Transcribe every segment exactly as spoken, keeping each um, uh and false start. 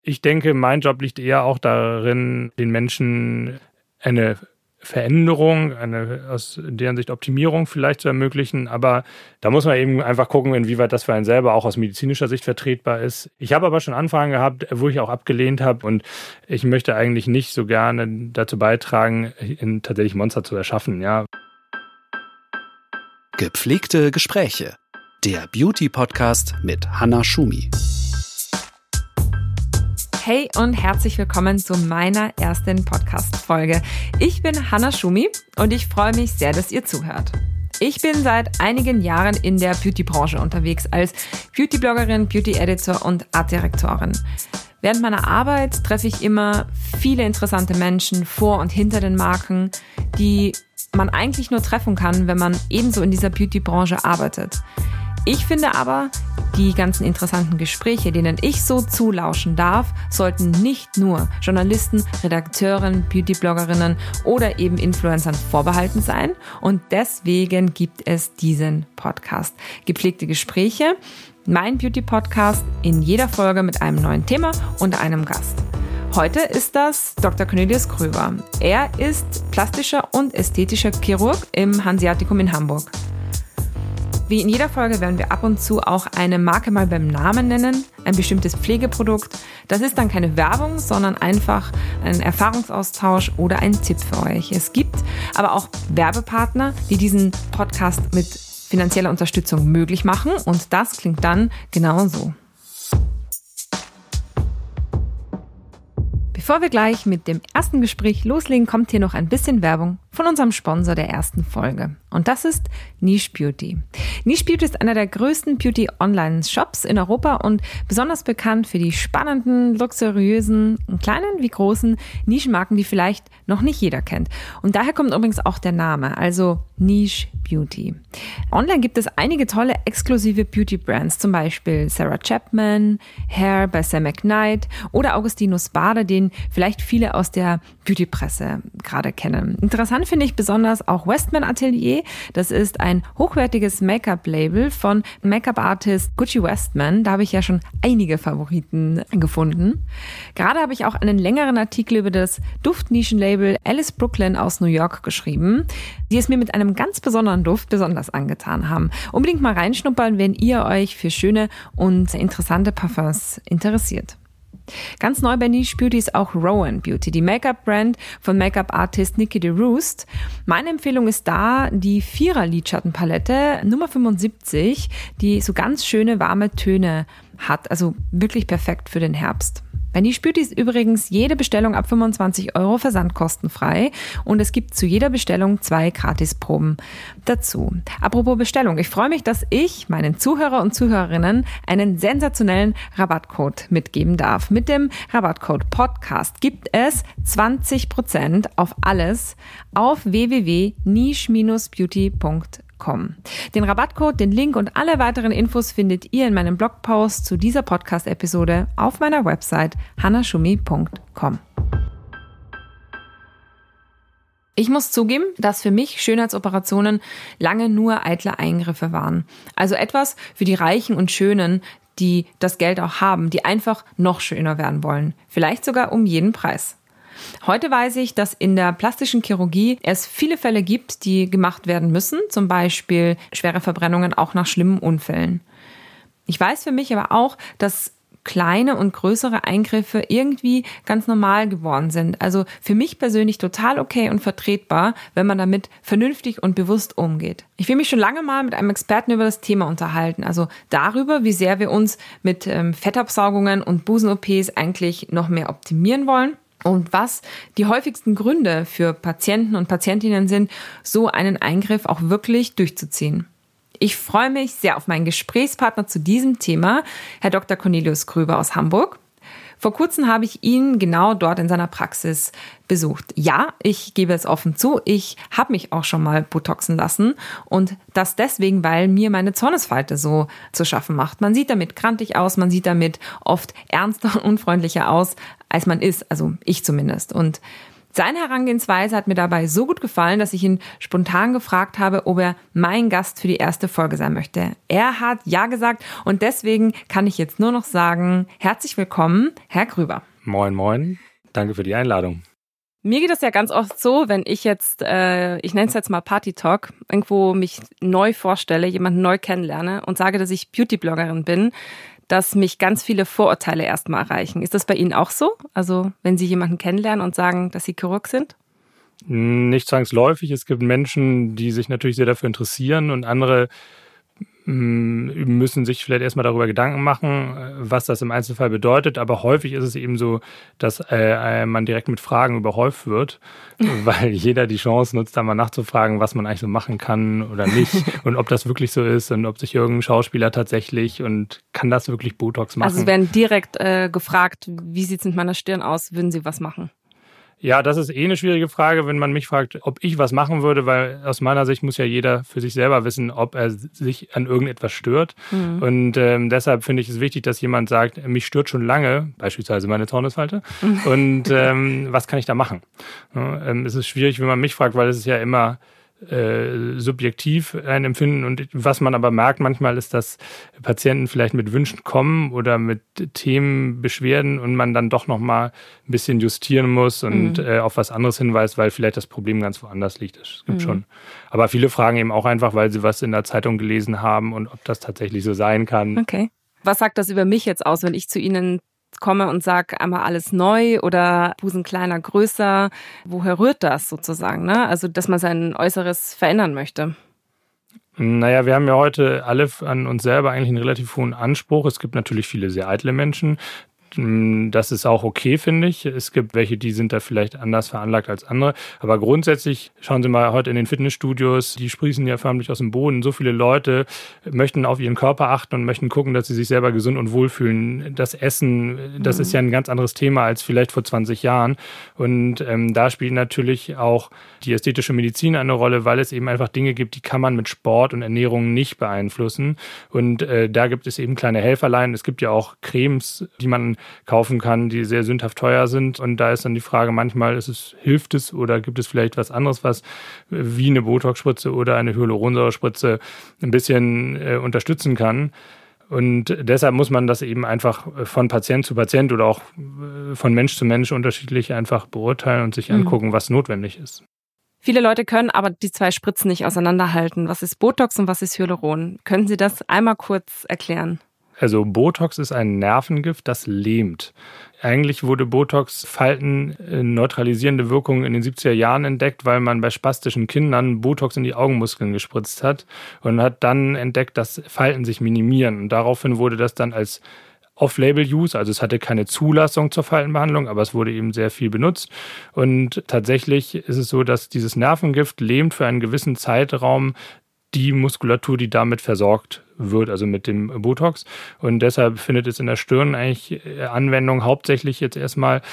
Ich denke, mein Job liegt eher auch darin, den Menschen eine Veränderung, eine aus deren Sicht Optimierung vielleicht zu ermöglichen. Aber da muss man eben einfach gucken, inwieweit das für einen selber auch aus medizinischer Sicht vertretbar ist. Ich habe aber schon Anfragen gehabt, wo ich auch abgelehnt habe. Und ich möchte eigentlich nicht so gerne dazu beitragen, tatsächlich Monster zu erschaffen. Ja. Gepflegte Gespräche. Der Beauty-Podcast mit Hanna Schumi. Hey und herzlich willkommen zu meiner ersten Podcast-Folge. Ich bin Hanna Schumi und ich freue mich sehr, dass ihr zuhört. Ich bin seit einigen Jahren in der Beauty-Branche unterwegs als Beauty-Bloggerin, Beauty-Editor und Artdirektorin. Während meiner Arbeit treffe ich immer viele interessante Menschen vor und hinter den Marken, die man eigentlich nur treffen kann, wenn man ebenso in dieser Beauty-Branche arbeitet. Ich finde aber, die ganzen interessanten Gespräche, denen ich so zulauschen darf, sollten nicht nur Journalisten, Redakteuren, Beauty-Bloggerinnen oder eben Influencern vorbehalten sein. Und deswegen gibt es diesen Podcast. Gepflegte Gespräche, mein Beauty-Podcast in jeder Folge mit einem neuen Thema und einem Gast. Heute ist das Doktor Cornelius Gröber. Er ist plastischer und ästhetischer Chirurg im Hanseatikum in Hamburg. Wie in jeder Folge werden wir ab und zu auch eine Marke mal beim Namen nennen, ein bestimmtes Pflegeprodukt. Das ist dann keine Werbung, sondern einfach ein Erfahrungsaustausch oder ein Tipp für euch. Es gibt aber auch Werbepartner, die diesen Podcast mit finanzieller Unterstützung möglich machen und das klingt dann genau so. Bevor wir gleich mit dem ersten Gespräch loslegen, kommt hier noch ein bisschen Werbung von unserem Sponsor der ersten Folge. Und das ist Niche Beauty. Niche Beauty ist einer der größten Beauty-Online-Shops in Europa und besonders bekannt für die spannenden, luxuriösen, kleinen wie großen Nischenmarken, die vielleicht noch nicht jeder kennt. Und daher kommt übrigens auch der Name, also Niche Beauty. Online gibt es einige tolle exklusive Beauty-Brands, zum Beispiel Sarah Chapman, Hair bei Sam McKnight oder Augustinus Bader, den vielleicht viele aus der Beauty-Presse gerade kennen. Interessant finde ich besonders auch Westman Atelier. Das ist ein hochwertiges Make-up-Label von Make-up-Artist Gucci Westman. Da habe ich ja schon einige Favoriten gefunden. Gerade habe ich auch einen längeren Artikel über das Duftnischenlabel Alice Brooklyn aus New York geschrieben, die es mir mit einem ganz besonderen Duft besonders angetan haben. Unbedingt mal reinschnuppern, wenn ihr euch für schöne und interessante Parfums interessiert. Ganz neu bei Niche Beauty ist auch Rowan Beauty, die Make-up-Brand von Make-up-Artist Nikki DeRoost. Meine Empfehlung ist da die Vierer-Lidschattenpalette Nummer fünfundsiebzig, die so ganz schöne warme Töne hat, also wirklich perfekt für den Herbst. Bei Niche Beauty ist übrigens jede Bestellung ab fünfundzwanzig Euro versandkostenfrei und es gibt zu jeder Bestellung zwei Gratisproben dazu. Apropos Bestellung, ich freue mich, dass ich meinen Zuhörer und Zuhörerinnen einen sensationellen Rabattcode mitgeben darf. Mit dem Rabattcode Podcast gibt es zwanzig Prozent auf alles auf w w w punkt niche Bindestrich beauty punkt com. Den Rabattcode, den Link und alle weiteren Infos findet ihr in meinem Blogpost zu dieser Podcast-Episode auf meiner Website hanna schumi punkt com. Ich muss zugeben, dass für mich Schönheitsoperationen lange nur eitle Eingriffe waren. Also etwas für die Reichen und Schönen, die das Geld auch haben, die einfach noch schöner werden wollen. Vielleicht sogar um jeden Preis. Heute weiß ich, dass in der plastischen Chirurgie es viele Fälle gibt, die gemacht werden müssen, zum Beispiel schwere Verbrennungen auch nach schlimmen Unfällen. Ich weiß für mich aber auch, dass kleine und größere Eingriffe irgendwie ganz normal geworden sind. Also für mich persönlich total okay und vertretbar, wenn man damit vernünftig und bewusst umgeht. Ich will mich schon lange mal mit einem Experten über das Thema unterhalten, also darüber, wie sehr wir uns mit ähm, Fettabsaugungen und Busen-O Ps eigentlich noch mehr optimieren wollen. Und was die häufigsten Gründe für Patienten und Patientinnen sind, so einen Eingriff auch wirklich durchzuziehen. Ich freue mich sehr auf meinen Gesprächspartner zu diesem Thema, Herr Doktor Cornelius Gröber aus Hamburg. Vor kurzem habe ich ihn genau dort in seiner Praxis besucht. Ja, ich gebe es offen zu, ich habe mich auch schon mal botoxen lassen und das deswegen, weil mir meine Zornesfalte so zu schaffen macht. Man sieht damit grantig aus, man sieht damit oft ernster und unfreundlicher aus, als man ist, also ich zumindest. Und Seine Herangehensweise hat mir dabei so gut gefallen, dass ich ihn spontan gefragt habe, ob er mein Gast für die erste Folge sein möchte. Er hat ja gesagt und deswegen kann ich jetzt nur noch sagen, herzlich willkommen, Herr Grüber. Moin, moin. Danke für die Einladung. Mir geht es ja ganz oft so, wenn ich jetzt, äh, ich nenne es jetzt mal Party Talk, irgendwo mich neu vorstelle, jemanden neu kennenlerne und sage, dass ich Beauty-Bloggerin bin, dass mich ganz viele Vorurteile erstmal erreichen. Ist das bei Ihnen auch so? Also wenn Sie jemanden kennenlernen und sagen, dass Sie Chirurg sind? Nicht zwangsläufig. Es gibt Menschen, die sich natürlich sehr dafür interessieren und andere müssen sich vielleicht erstmal darüber Gedanken machen, was das im Einzelfall bedeutet. Aber häufig ist es eben so, dass äh, man direkt mit Fragen überhäuft wird, weil jeder die Chance nutzt, da mal nachzufragen, was man eigentlich so machen kann oder nicht und ob das wirklich so ist und ob sich irgendein Schauspieler tatsächlich und kann das wirklich Botox machen. Also es werden direkt äh, gefragt, wie sieht es mit meiner Stirn aus, würden Sie was machen? Ja, das ist eh eine schwierige Frage, wenn man mich fragt, ob ich was machen würde, weil aus meiner Sicht muss ja jeder für sich selber wissen, ob er sich an irgendetwas stört. Mhm. Und ähm, deshalb finde ich es wichtig, dass jemand sagt, mich stört schon lange, beispielsweise meine Zornesfalte, mhm. und ähm, was kann ich da machen? Ja, ähm, es ist schwierig, wenn man mich fragt, weil es ist ja immer äh, subjektiv ein Empfinden und was man aber merkt manchmal ist, dass Patienten vielleicht mit Wünschen kommen oder mit Themen, Beschwerden und man dann doch nochmal ein bisschen justieren muss und mhm. äh, auf was anderes hinweist, weil vielleicht das Problem ganz woanders liegt. Es gibt mhm. schon. Aber viele fragen eben auch einfach, weil sie was in der Zeitung gelesen haben und ob das tatsächlich so sein kann. Okay. Was sagt das über mich jetzt aus, wenn ich zu Ihnen komme und sage einmal alles neu oder Busen kleiner, größer? Woher rührt das sozusagen? Ne? Also, dass man sein Äußeres verändern möchte. Naja, wir haben ja heute alle an uns selber eigentlich einen relativ hohen Anspruch. Es gibt natürlich viele sehr eitle Menschen. Das ist auch okay, finde ich. Es gibt welche, die sind da vielleicht anders veranlagt als andere. Aber grundsätzlich, schauen Sie mal heute in den Fitnessstudios, die sprießen ja förmlich aus dem Boden. So viele Leute möchten auf ihren Körper achten und möchten gucken, dass sie sich selber gesund und wohlfühlen. Das Essen, das mhm. ist ja ein ganz anderes Thema als vielleicht vor zwanzig Jahren. Und ähm, da spielt natürlich auch die ästhetische Medizin eine Rolle, weil es eben einfach Dinge gibt, die kann man mit Sport und Ernährung nicht beeinflussen. Und äh, da gibt es eben kleine Helferlein. Es gibt ja auch Cremes, die man kaufen kann, die sehr sündhaft teuer sind. Und da ist dann die Frage, manchmal ist es, hilft es oder gibt es vielleicht was anderes, was wie eine Botox-Spritze oder eine Hyaluronsäurespritze ein bisschen äh, unterstützen kann. Und deshalb muss man das eben einfach von Patient zu Patient oder auch von Mensch zu Mensch unterschiedlich einfach beurteilen und sich mhm. angucken, was notwendig ist. Viele Leute können aber die zwei Spritzen nicht auseinanderhalten. Was ist Botox und was ist Hyaluron? Können Sie das einmal kurz erklären? Also Botox ist ein Nervengift, das lähmt. Eigentlich wurde Botox Falten neutralisierende Wirkung in den siebziger Jahren entdeckt, weil man bei spastischen Kindern Botox in die Augenmuskeln gespritzt hat und hat dann entdeckt, dass Falten sich minimieren. Und daraufhin wurde das dann als Off-Label-Use, also es hatte keine Zulassung zur Faltenbehandlung, aber es wurde eben sehr viel benutzt. Und tatsächlich ist es so, dass dieses Nervengift lähmt für einen gewissen Zeitraum die Muskulatur, die damit versorgt wird, also mit dem Botox. Und deshalb findet es in der Stirn eigentlich Anwendung, hauptsächlich jetzt erstmal,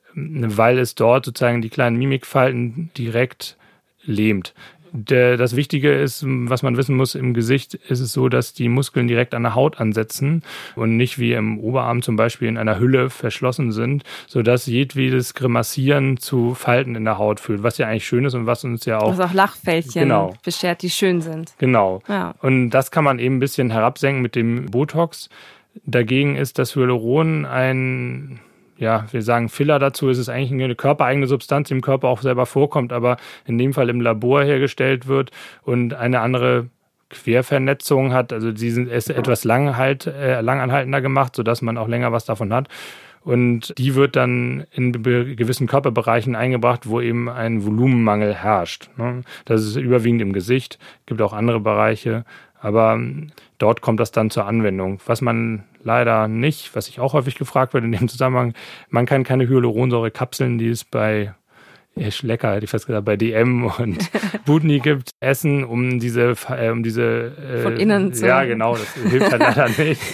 weil es dort sozusagen die kleinen Mimikfalten direkt lähmt. Der, das Wichtige ist, was man wissen muss, im Gesicht ist es so, dass die Muskeln direkt an der Haut ansetzen und nicht wie im Oberarm zum Beispiel in einer Hülle verschlossen sind, sodass jedwedes Grimassieren zu Falten in der Haut führt, was ja eigentlich schön ist und was uns ja auch... Was auch Lachfältchen genau. beschert, die schön sind. Genau. Ja. Und das kann man eben ein bisschen herabsenken mit dem Botox. Dagegen ist das Hyaluron ein... Ja, wir sagen Filler dazu, ist es eigentlich eine körpereigene Substanz, die im Körper auch selber vorkommt, aber in dem Fall im Labor hergestellt wird und eine andere Quervernetzung hat. Also die sind etwas langhalt, äh, langanhaltender gemacht, sodass man auch länger was davon hat. Und die wird dann in gewissen Körperbereichen eingebracht, wo eben ein Volumenmangel herrscht. Das ist überwiegend im Gesicht, gibt auch andere Bereiche, aber dort kommt das dann zur Anwendung. Was man leider nicht, was ich auch häufig gefragt wird in dem Zusammenhang, man kann keine Hyaluronsäure-Kapseln, die es bei Lecker, hätte ich fast gesagt, bei D M und Butni gibt, essen, um diese, äh, um diese äh, von innen zu. Ja, genau, das hilft halt leider nicht.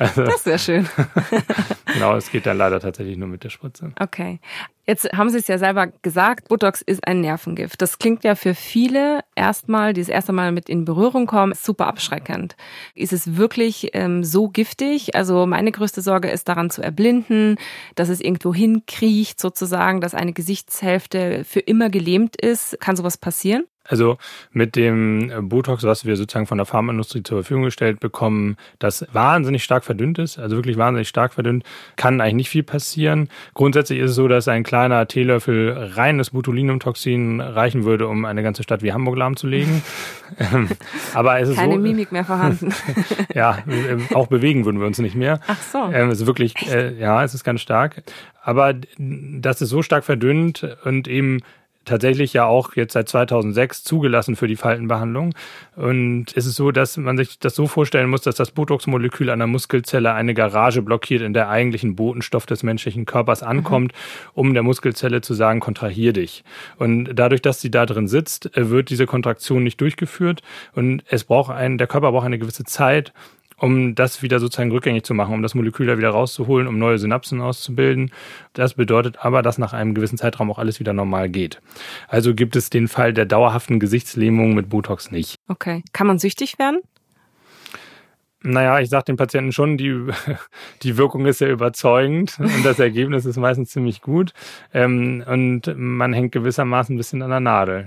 Also, das wäre schön. Genau, es geht dann leider tatsächlich nur mit der Spritze. Okay. Jetzt haben Sie es ja selber gesagt, Botox ist ein Nervengift. Das klingt ja für viele erstmal, die das erste Mal mit in Berührung kommen, super abschreckend. Ist es wirklich ähm, so giftig? Also meine größte Sorge ist daran zu erblinden, dass es irgendwo hinkriecht sozusagen, dass eine Gesichtshälfte für immer gelähmt ist. Kann sowas passieren? Also mit dem Botox, was wir sozusagen von der Pharmaindustrie zur Verfügung gestellt bekommen, das wahnsinnig stark verdünnt ist, also wirklich wahnsinnig stark verdünnt, kann eigentlich nicht viel passieren. Grundsätzlich ist es so, dass ein kleiner Teelöffel reines Botulinumtoxin reichen würde, um eine ganze Stadt wie Hamburg lahmzulegen. Aber es ist Keine so, Mimik mehr vorhanden. Ja, auch bewegen würden wir uns nicht mehr. Ach so. Es ist wirklich, äh, ja, es ist ganz stark. Aber das ist so stark verdünnt und eben tatsächlich ja auch jetzt seit zweitausendsechs zugelassen für die Faltenbehandlung. Und es ist so, dass man sich das so vorstellen muss, dass das Botox-Molekül an der Muskelzelle eine Garage blockiert, in der eigentlichen Botenstoff des menschlichen Körpers ankommt, mhm. um der Muskelzelle zu sagen, kontrahier dich. Und dadurch, dass sie da drin sitzt, wird diese Kontraktion nicht durchgeführt. Und es braucht ein, der Körper braucht eine gewisse Zeit, um das wieder sozusagen rückgängig zu machen, um das Molekül da wieder rauszuholen, um neue Synapsen auszubilden. Das bedeutet aber, dass nach einem gewissen Zeitraum auch alles wieder normal geht. Also gibt es den Fall der dauerhaften Gesichtslähmung mit Botox nicht. Okay. Kann man süchtig werden? Naja, ich sage den Patienten schon, die, die Wirkung ist ja überzeugend und das Ergebnis ist meistens ziemlich gut. Ähm, und man hängt gewissermaßen ein bisschen an der Nadel.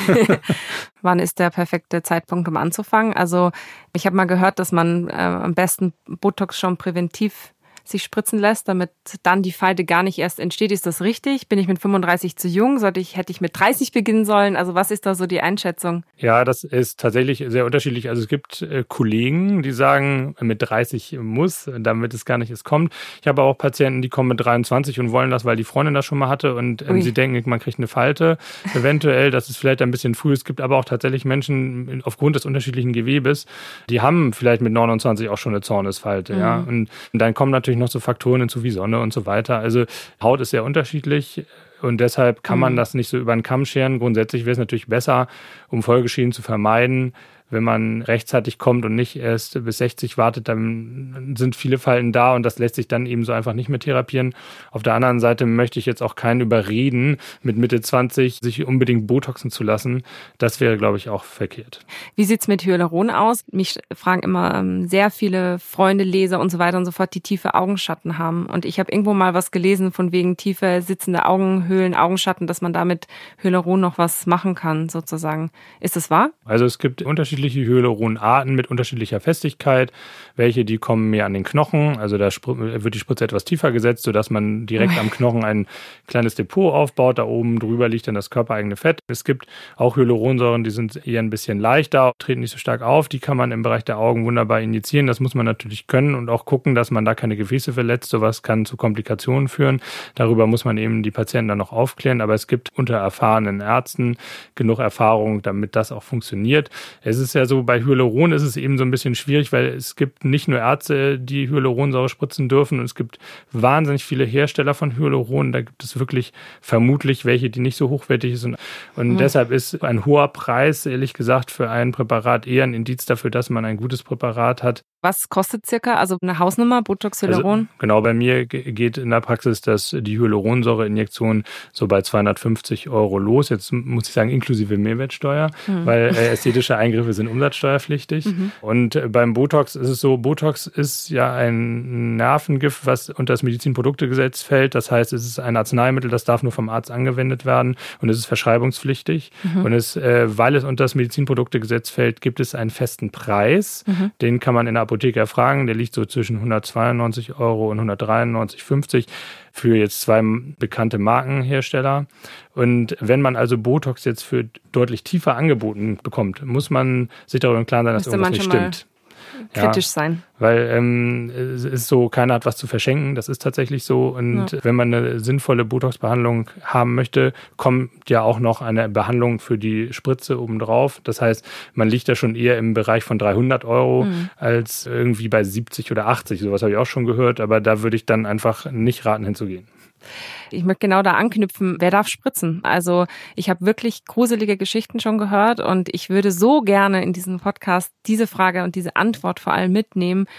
Wann ist der perfekte Zeitpunkt, um anzufangen? Also ich habe mal gehört, dass man äh, am besten Botox schon präventiv sich spritzen lässt, damit dann die Falte gar nicht erst entsteht. Ist das richtig? Bin ich mit fünfunddreißig zu jung? Sollte ich, hätte ich mit dreißig beginnen sollen? Also was ist da so die Einschätzung? Ja, das ist tatsächlich sehr unterschiedlich. Also es gibt äh, Kollegen, die sagen, mit dreißig muss, damit es gar nicht erst kommt. Ich habe auch Patienten, die kommen mit dreiundzwanzig und wollen das, weil die Freundin das schon mal hatte und ähm, sie denken, man kriegt eine Falte. Eventuell, das ist vielleicht ein bisschen früh. Es gibt aber auch tatsächlich Menschen aufgrund des unterschiedlichen Gewebes, die haben vielleicht mit neunundzwanzig auch schon eine Zornesfalte. Mhm. Ja? Und dann kommen natürlich noch so Faktoren hinzu wie Sonne und so weiter. Also Haut ist sehr unterschiedlich und deshalb kann man das nicht so über den Kamm scheren. Grundsätzlich wäre es natürlich besser, um Folgeschäden zu vermeiden, wenn man rechtzeitig kommt und nicht erst bis sechzig wartet, dann sind viele Falten da und das lässt sich dann eben so einfach nicht mehr therapieren. Auf der anderen Seite möchte ich jetzt auch keinen überreden, mit Mitte zwanzig sich unbedingt botoxen zu lassen. Das wäre, glaube ich, auch verkehrt. Wie sieht's mit Hyaluron aus? Mich fragen immer ähm, sehr viele Freunde, Leser und so weiter und so fort, die tiefe Augenschatten haben. Und ich habe irgendwo mal was gelesen von wegen tiefe sitzende Augenhöhlen, Augenschatten, dass man damit Hyaluron noch was machen kann, sozusagen. Ist das wahr? Also es gibt unterschiedliche Hyaluronarten mit unterschiedlicher Festigkeit. Welche, die kommen mehr an den Knochen, also da wird die Spritze etwas tiefer gesetzt, sodass man direkt am Knochen ein kleines Depot aufbaut. Da oben drüber liegt dann das körpereigene Fett. Es gibt auch Hyaluronsäuren, die sind eher ein bisschen leichter, treten nicht so stark auf. Die kann man im Bereich der Augen wunderbar injizieren. Das muss man natürlich können und auch gucken, dass man da keine Gefäße verletzt. Sowas kann zu Komplikationen führen. Darüber muss man eben die Patienten dann noch aufklären. Aber es gibt unter erfahrenen Ärzten genug Erfahrung, damit das auch funktioniert. Es ist ja so, bei Hyaluron ist es eben so ein bisschen schwierig, weil es gibt nicht nur Ärzte, die Hyaluronsäure spritzen dürfen und es gibt wahnsinnig viele Hersteller von Hyaluron. Da gibt es wirklich vermutlich welche, die nicht so hochwertig sind. Und mhm. deshalb ist ein hoher Preis, ehrlich gesagt, für ein Präparat eher ein Indiz dafür, dass man ein gutes Präparat hat. Was kostet circa, also eine Hausnummer, Botox, Hyaluron? Also, genau, bei mir geht in der Praxis das, die Hyaluronsäure-Injektion so bei zweihundertfünfzig Euro los. Jetzt muss ich sagen, inklusive Mehrwertsteuer, mhm. weil äh, ästhetische Eingriffe sind umsatzsteuerpflichtig. Mhm. Und äh, beim Botox ist es so, Botox ist ja ein Nervengift, was unter das Medizinproduktegesetz fällt. Das heißt, es ist ein Arzneimittel, das darf nur vom Arzt angewendet werden und es ist verschreibungspflichtig. Mhm. Und es, äh, weil es unter das Medizinproduktegesetz fällt, gibt es einen festen Preis. Mhm. Den kann man in der Apotheke erfragen. Der liegt so zwischen hundertzweiundneunzig Euro und hundertdreiundneunzig Euro fünfzig für jetzt zwei bekannte Markenhersteller. Und wenn man also Botox jetzt für deutlich tiefer angeboten bekommt, muss man sich darüber im Klaren sein, dass irgendwas nicht stimmt. Kritisch ja, sein. Weil ähm, es ist so, keiner hat was zu verschenken, das ist tatsächlich so. Und ja. wenn man eine sinnvolle Botox-Behandlung haben möchte, kommt ja auch noch eine Behandlung für die Spritze obendrauf. Das heißt, man liegt da schon eher im Bereich von dreihundert Euro mhm. als irgendwie bei siebzig oder achtzig. Sowas habe ich auch schon gehört, aber da würde ich dann einfach nicht raten, hinzugehen. Ich möchte genau da anknüpfen, wer darf spritzen? Also ich habe wirklich gruselige Geschichten schon gehört und ich würde so gerne in diesem Podcast diese Frage und diese Antwort vor allem mitnehmen.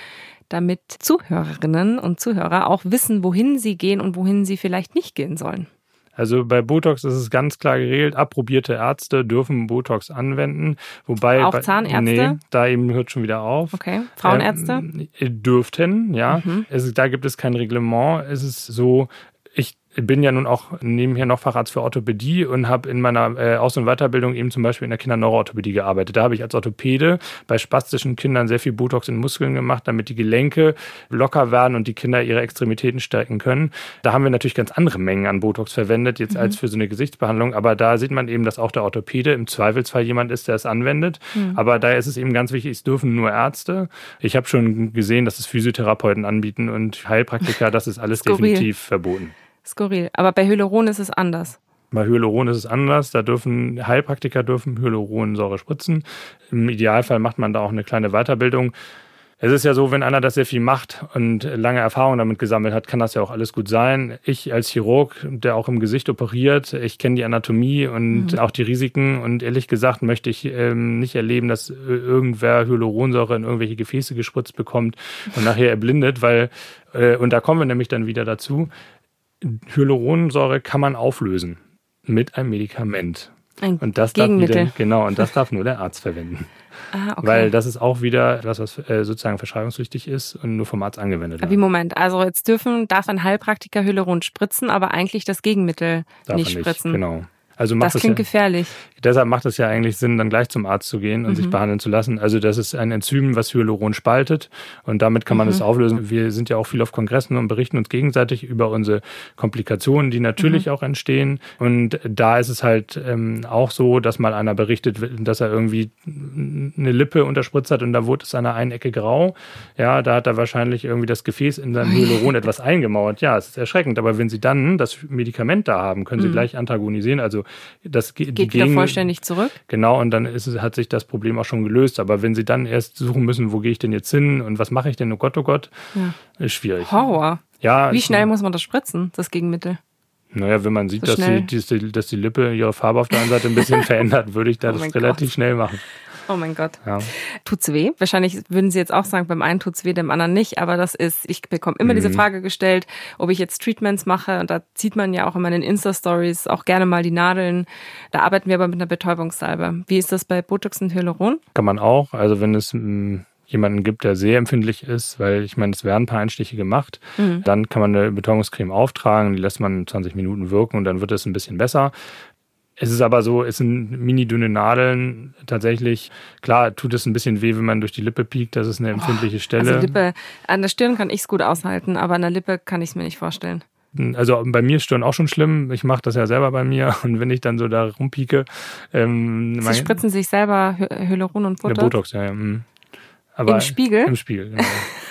damit Zuhörerinnen und Zuhörer auch wissen, wohin sie gehen und wohin sie vielleicht nicht gehen sollen? Also bei Botox ist es ganz klar geregelt, approbierte Ärzte dürfen Botox anwenden. Wobei auch bei, Zahnärzte? Nee, da eben hört schon wieder auf. Okay, Frauenärzte? Ähm, dürften, ja. Mhm. Es, da gibt es kein Reglement. Es ist so, ich bin ja nun auch nebenher noch Facharzt für Orthopädie und habe in meiner äh, Aus- und Weiterbildung eben zum Beispiel in der Kinderneuroorthopädie gearbeitet. Da habe ich als Orthopäde bei spastischen Kindern sehr viel Botox in Muskeln gemacht, damit die Gelenke locker werden und die Kinder ihre Extremitäten stärken können. Da haben wir natürlich ganz andere Mengen an Botox verwendet, jetzt mhm. als für so eine Gesichtsbehandlung. Aber da sieht man eben, dass auch der Orthopäde im Zweifelsfall jemand ist, der es anwendet. Mhm. Aber daher ist es eben ganz wichtig, es dürfen nur Ärzte. Ich habe schon gesehen, dass es Physiotherapeuten anbieten und Heilpraktiker, das ist alles definitiv verboten. Skurril. Aber bei Hyaluron ist es anders. Bei Hyaluron ist es anders. Da dürfen Heilpraktiker dürfen Hyaluronsäure spritzen. Im Idealfall macht man da auch eine kleine Weiterbildung. Es ist ja so, wenn einer das sehr viel macht und lange Erfahrung damit gesammelt hat, kann das ja auch alles gut sein. Ich als Chirurg, der auch im Gesicht operiert, ich kenne die Anatomie und mhm. auch die Risiken. Und ehrlich gesagt möchte ich ähm, nicht erleben, dass irgendwer Hyaluronsäure in irgendwelche Gefäße gespritzt bekommt und nachher erblindet, weil, äh, und da kommen wir nämlich dann wieder dazu, Hyaluronsäure kann man auflösen mit einem Medikament. Ein und das Gegenmittel. Darf wieder, genau, und das darf nur der Arzt verwenden. Ah, okay. Weil das ist auch wieder etwas, was äh, sozusagen verschreibungspflichtig ist und nur vom Arzt angewendet wird. Wie Moment, also jetzt dürfen, darf ein Heilpraktiker Hyaluron spritzen, aber eigentlich das Gegenmittel darf nicht er spritzen. Nicht, genau. Also macht das klingt ja, gefährlich. Deshalb macht es ja eigentlich Sinn, dann gleich zum Arzt zu gehen und mhm. sich behandeln zu lassen. Also das ist ein Enzym, was Hyaluron spaltet und damit kann man es mhm. auflösen. Wir sind ja auch viel auf Kongressen und berichten uns gegenseitig über unsere Komplikationen, die natürlich mhm. auch entstehen. Und da ist es halt ähm, auch so, dass mal einer berichtet, dass er irgendwie eine Lippe unterspritzt hat und da wurde es an der einen Ecke grau. Ja, da hat er wahrscheinlich irgendwie das Gefäß in seinem Hyaluron etwas eingemauert. Ja, es ist erschreckend. Aber wenn Sie dann das Medikament da haben, können Sie mhm. gleich antagonisieren. Also das geht die wieder Gegen, vollständig zurück. Genau, und dann ist es, hat sich das Problem auch schon gelöst. Aber wenn Sie dann erst suchen müssen, wo gehe ich denn jetzt hin und was mache ich denn, oh Gott, oh Gott, ja. ist schwierig. Horror. Ja, Wie schnell muss man das spritzen, das Gegenmittel? Naja, wenn man sieht, so dass, die, dass die Lippe ihre Farbe auf der einen Seite ein bisschen verändert, würde ich das oh relativ Gott. schnell machen. Oh mein Gott. Ja. Tut's weh? Wahrscheinlich würden Sie jetzt auch sagen, beim einen tut's weh, dem anderen nicht. Aber das ist, ich bekomme immer mhm. diese Frage gestellt, ob ich jetzt Treatments mache. Und da sieht man ja auch in meinen Insta-Stories auch gerne mal die Nadeln. Da arbeiten wir aber mit einer Betäubungssalbe. Wie ist das bei Botox und Hyaluron? Kann man auch. Also wenn es mh, jemanden gibt, der sehr empfindlich ist, weil ich meine, es werden ein paar Einstiche gemacht, mhm. dann kann man eine Betäubungscreme auftragen, die lässt man zwanzig Minuten wirken und dann wird es ein bisschen besser. Es ist aber so, es sind mini-dünne Nadeln. Tatsächlich, klar, tut es ein bisschen weh, wenn man durch die Lippe piekt. Das ist eine empfindliche Stelle. Also Lippe, an der Stirn kann ich es gut aushalten, aber an der Lippe kann ich es mir nicht vorstellen. Also bei mir ist Stirn auch schon schlimm. Ich mache das ja selber bei mir. Und wenn ich dann so da rumpieke... Ähm, Sie spritzen sich selber Hyaluron und Botox? Ja, Botox, ja. ja. Aber Im Spiegel? Im Spiegel, genau.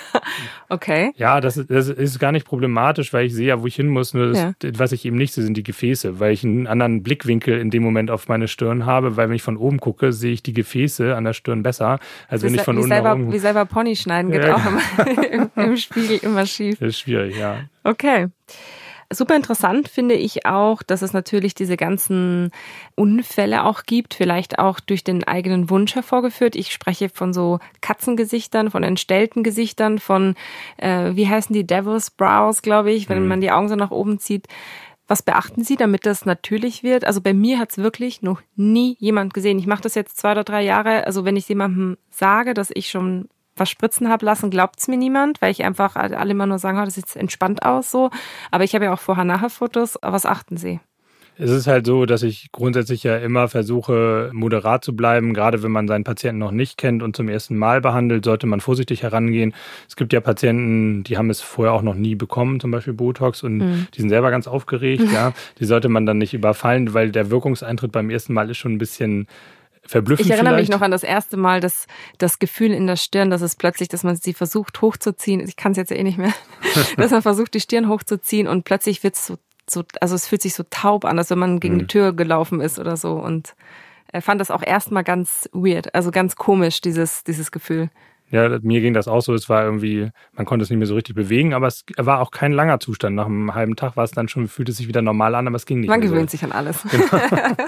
Okay. Ja, das ist, das ist gar nicht problematisch, weil ich sehe ja, wo ich hin muss. Nur das, ja. was ich eben nicht sehe, sind die Gefäße, weil ich einen anderen Blickwinkel in dem Moment auf meine Stirn habe, weil wenn ich von oben gucke, sehe ich die Gefäße an der Stirn besser, als wenn ich von wie unten selber, nach oben... Wie selber Pony schneiden geht ja. auch immer im, im Spiegel immer schief. Das ist schwierig, ja. Okay. Super interessant finde ich auch, dass es natürlich diese ganzen Unfälle auch gibt, vielleicht auch durch den eigenen Wunsch hervorgeführt. Ich spreche von so Katzengesichtern, von entstellten Gesichtern, von, äh, wie heißen die, Devil's Brows, glaube ich, wenn mhm. man die Augen so nach oben zieht. Was beachten Sie, damit das natürlich wird? Also bei mir hat es wirklich noch nie jemand gesehen. Ich mache das jetzt zwei oder drei Jahre. Also wenn ich jemandem sage, dass ich schon was spritzen habe lassen, glaubt es mir niemand, weil ich einfach alle immer nur sagen, oh, das sieht entspannt aus so. Aber ich habe ja auch Vorher-Nachher-Fotos. Was achten Sie? Es ist halt so, dass ich grundsätzlich ja immer versuche, moderat zu bleiben. Gerade wenn man seinen Patienten noch nicht kennt und zum ersten Mal behandelt, sollte man vorsichtig herangehen. Es gibt ja Patienten, die haben es vorher auch noch nie bekommen, zum Beispiel Botox, und mhm. die sind selber ganz aufgeregt. Ja, die sollte man dann nicht überfallen, weil der Wirkungseintritt beim ersten Mal ist schon ein bisschen verblüffend. Ich erinnere vielleicht. mich noch an das erste Mal, das, das Gefühl in der Stirn, dass es plötzlich, dass man sie versucht hochzuziehen. Ich kann es jetzt ja eh nicht mehr. Dass man versucht, die Stirn hochzuziehen und plötzlich wird es so So, also es fühlt sich so taub an, als wenn man gegen mhm. die Tür gelaufen ist oder so. Und er fand das auch erstmal ganz weird, also ganz komisch, dieses, dieses Gefühl. Ja, mir ging das auch so. Es war irgendwie, man konnte es nicht mehr so richtig bewegen, aber es war auch kein langer Zustand. Nach einem halben Tag war es dann schon, fühlte es sich wieder normal an, aber es ging nicht man mehr so. Man gewöhnt sich an alles. Genau.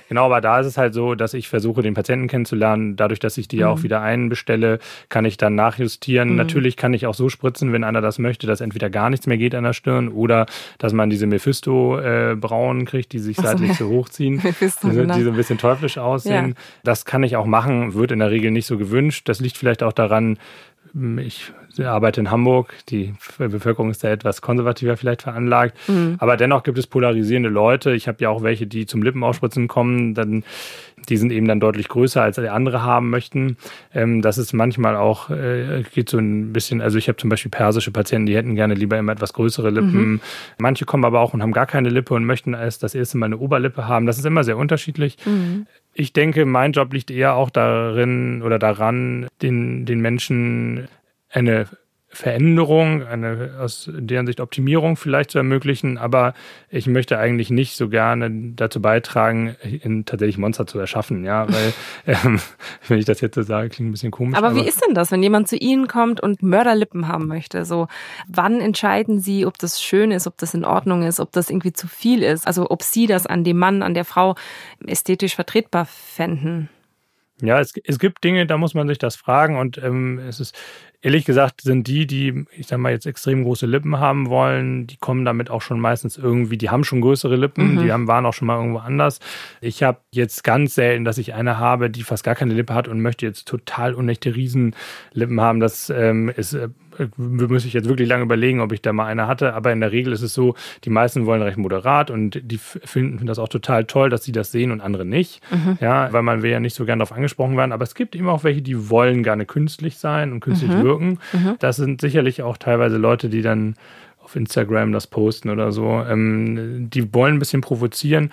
Genau, aber da ist es halt so, dass ich versuche, den Patienten kennenzulernen. Dadurch, dass ich die ja mhm. auch wieder einbestelle, kann ich dann nachjustieren. Mhm. Natürlich kann ich auch so spritzen, wenn einer das möchte, dass entweder gar nichts mehr geht an der Stirn oder dass man diese Mephisto-Brauen äh, kriegt, die sich so, seitlich so hochziehen, Mephisto, die, genau. die so ein bisschen teuflisch aussehen. Ja. Das kann ich auch machen, wird in der Regel nicht so gewünscht. Das liegt vielleicht auch daran, ich arbeite in Hamburg, die Bevölkerung ist da etwas konservativer vielleicht veranlagt, mhm. aber dennoch gibt es polarisierende Leute. Ich habe ja auch welche, die zum Lippenaufspritzen kommen, dann, die sind eben dann deutlich größer, als die andere haben möchten. Ähm, das ist manchmal auch, äh, geht so ein bisschen, also ich habe zum Beispiel persische Patienten, die hätten gerne lieber immer etwas größere Lippen. Mhm. Manche kommen aber auch und haben gar keine Lippe und möchten erst das erste Mal eine Oberlippe haben. Das ist immer sehr unterschiedlich. Mhm. Ich denke, mein Job liegt eher auch darin oder daran, den, den Menschen eine Veränderung, eine aus deren Sicht Optimierung vielleicht zu ermöglichen, aber ich möchte eigentlich nicht so gerne dazu beitragen, in tatsächlich Monster zu erschaffen, ja, weil, ähm, wenn ich das jetzt so sage, klingt ein bisschen komisch. Aber, aber wie ist denn das, wenn jemand zu Ihnen kommt und Mörderlippen haben möchte? So, wann entscheiden Sie, ob das schön ist, ob das in Ordnung ist, ob das irgendwie zu viel ist? Also ob Sie das an dem Mann, an der Frau ästhetisch vertretbar fänden? Ja, es, es gibt Dinge, da muss man sich das fragen und ähm, es ist, ehrlich gesagt, sind die, die, ich sag mal, jetzt extrem große Lippen haben wollen, die kommen damit auch schon meistens irgendwie, die haben schon größere Lippen, mhm. die haben, waren auch schon mal irgendwo anders. Ich habe jetzt ganz selten, dass ich eine habe, die fast gar keine Lippe hat und möchte jetzt total unechte Riesenlippen haben. Das ähm, ist, äh, müsste ich jetzt wirklich lange überlegen, ob ich da mal eine hatte, aber in der Regel ist es so, die meisten wollen recht moderat und die finden das auch total toll, dass sie das sehen und andere nicht, mhm. ja, weil man will ja nicht so gern darauf angesprochen werden, aber es gibt eben auch welche, die wollen gerne künstlich sein und künstlich mhm. wirken. Mhm. Das sind sicherlich auch teilweise Leute, die dann auf Instagram das posten oder so, ähm, die wollen ein bisschen provozieren.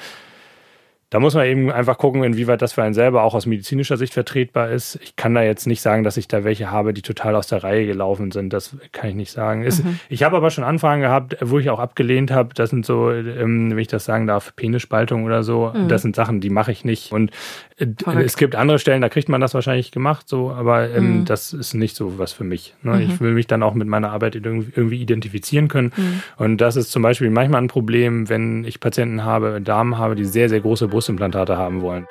Da muss man eben einfach gucken, inwieweit das für einen selber auch aus medizinischer Sicht vertretbar ist. Ich kann da jetzt nicht sagen, dass ich da welche habe, die total aus der Reihe gelaufen sind. Das kann ich nicht sagen. Mhm. Es, ich habe aber schon Anfragen gehabt, wo ich auch abgelehnt habe. Das sind so, ähm, wenn ich das sagen darf, Penisspaltung oder so. Mhm. Das sind Sachen, die mache ich nicht. Und äh, es gibt andere Stellen, da kriegt man das wahrscheinlich gemacht, so, aber ähm, mhm. das ist nicht so was für mich. Ne? Mhm. Ich will mich dann auch mit meiner Arbeit irgendwie, irgendwie identifizieren können. Mhm. Und das ist zum Beispiel manchmal ein Problem, wenn ich Patienten habe, Damen habe, die sehr, sehr große Brustimplantate haben wollen.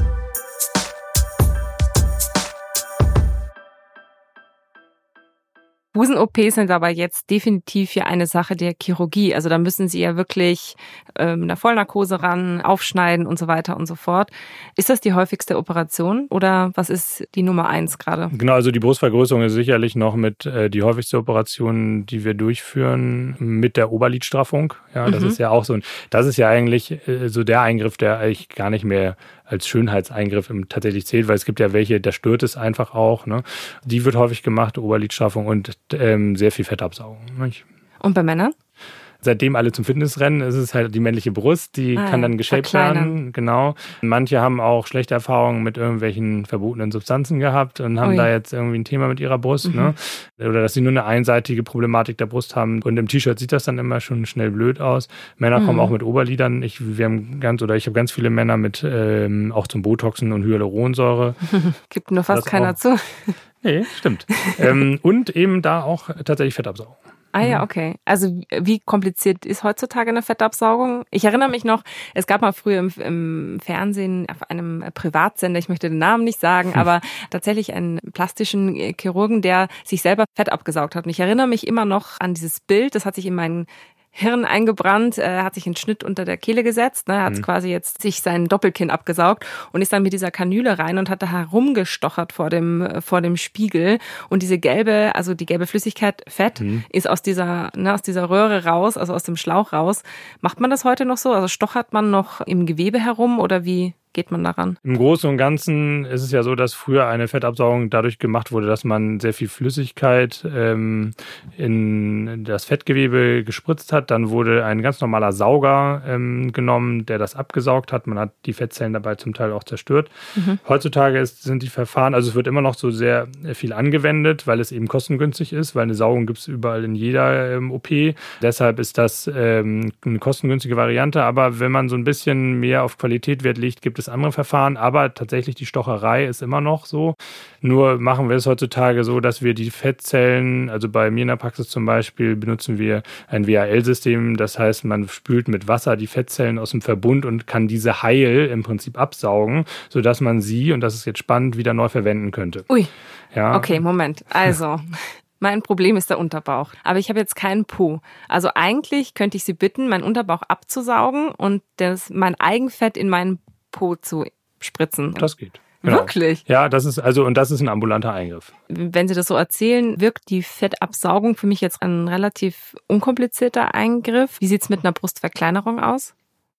Busen-O Ps sind aber jetzt definitiv ja eine Sache der Chirurgie. Also da müssen Sie ja wirklich äh, mit einer Vollnarkose ran, aufschneiden und so weiter und so fort. Ist das die häufigste Operation oder was ist die Nummer eins gerade? Genau, also die Brustvergrößerung ist sicherlich noch mit äh, die häufigste Operation, die wir durchführen, mit der Oberlidstraffung. Ja, das mhm. ist ja auch so ein, das ist ja eigentlich äh, so der Eingriff, der eigentlich gar nicht mehr als Schönheitseingriff tatsächlich zählt, weil es gibt ja welche, da stört es einfach auch. Ne? Die wird häufig gemacht, Oberlidstraffung und ähm, sehr viel Fettabsaugung. Nicht? Und bei Männern? Seitdem alle zum Fitness rennen, ist es halt die männliche Brust, die ah, kann dann geshaped werden. Genau. Manche haben auch schlechte Erfahrungen mit irgendwelchen verbotenen Substanzen gehabt und haben Ui. da jetzt irgendwie ein Thema mit ihrer Brust. Mhm. Ne? Oder dass sie nur eine einseitige Problematik der Brust haben. Und im T-Shirt sieht das dann immer schon schnell blöd aus. Männer mhm. kommen auch mit Oberlidern. Ich, wir haben ganz, oder ich habe ganz viele Männer mit ähm, auch zum Botoxen und Hyaluronsäure. Gibt nur fast keiner auch zu. Nee, stimmt. ähm, und eben da auch tatsächlich Fettabsaugung. Ah ja, okay. Also wie kompliziert ist heutzutage eine Fettabsaugung? Ich erinnere mich noch, es gab mal früher im, im Fernsehen auf einem Privatsender, ich möchte den Namen nicht sagen, aber tatsächlich einen plastischen Chirurgen, der sich selber Fett abgesaugt hat. Und ich erinnere mich immer noch an dieses Bild, das hat sich in meinen Hirn eingebrannt, er hat sich einen Schnitt unter der Kehle gesetzt, ne, er hat mhm. quasi jetzt sich sein Doppelkinn abgesaugt und ist dann mit dieser Kanüle rein und hat da herumgestochert vor dem vor dem Spiegel und diese gelbe, also die gelbe Flüssigkeit Fett mhm. ist aus dieser ne, aus dieser Röhre raus, also aus dem Schlauch raus. Macht man das heute noch so? Also stochert man noch im Gewebe herum oder wie geht man daran? Im Großen und Ganzen ist es ja so, dass früher eine Fettabsaugung dadurch gemacht wurde, dass man sehr viel Flüssigkeit ähm, in das Fettgewebe gespritzt hat. Dann wurde ein ganz normaler Sauger ähm, genommen, der das abgesaugt hat. Man hat die Fettzellen dabei zum Teil auch zerstört. Mhm. Heutzutage ist, sind die Verfahren, also es wird immer noch so sehr viel angewendet, weil es eben kostengünstig ist, weil eine Saugung gibt es überall in jeder ähm, O P. Deshalb ist das ähm, eine kostengünstige Variante. Aber wenn man so ein bisschen mehr auf Qualität Wert legt, gibt es es andere Verfahren, aber tatsächlich die Stocherei ist immer noch so. Nur machen wir es heutzutage so, dass wir die Fettzellen, also bei mir in der Praxis zum Beispiel, benutzen wir ein W H L-System. Das heißt, man spült mit Wasser die Fettzellen aus dem Verbund und kann diese heil im Prinzip absaugen, sodass man sie, und das ist jetzt spannend, wieder neu verwenden könnte. Ui, ja. Okay, Moment. Also, mein Problem ist der Unterbauch. Aber ich habe jetzt keinen Po. Also eigentlich könnte ich Sie bitten, meinen Unterbauch abzusaugen und das, mein Eigenfett in meinen Po zu spritzen. Das geht. Genau. Wirklich? Ja, das ist also, und das ist ein ambulanter Eingriff. Wenn Sie das so erzählen, wirkt die Fettabsaugung für mich jetzt ein relativ unkomplizierter Eingriff. Wie sieht's mit einer Brustverkleinerung aus?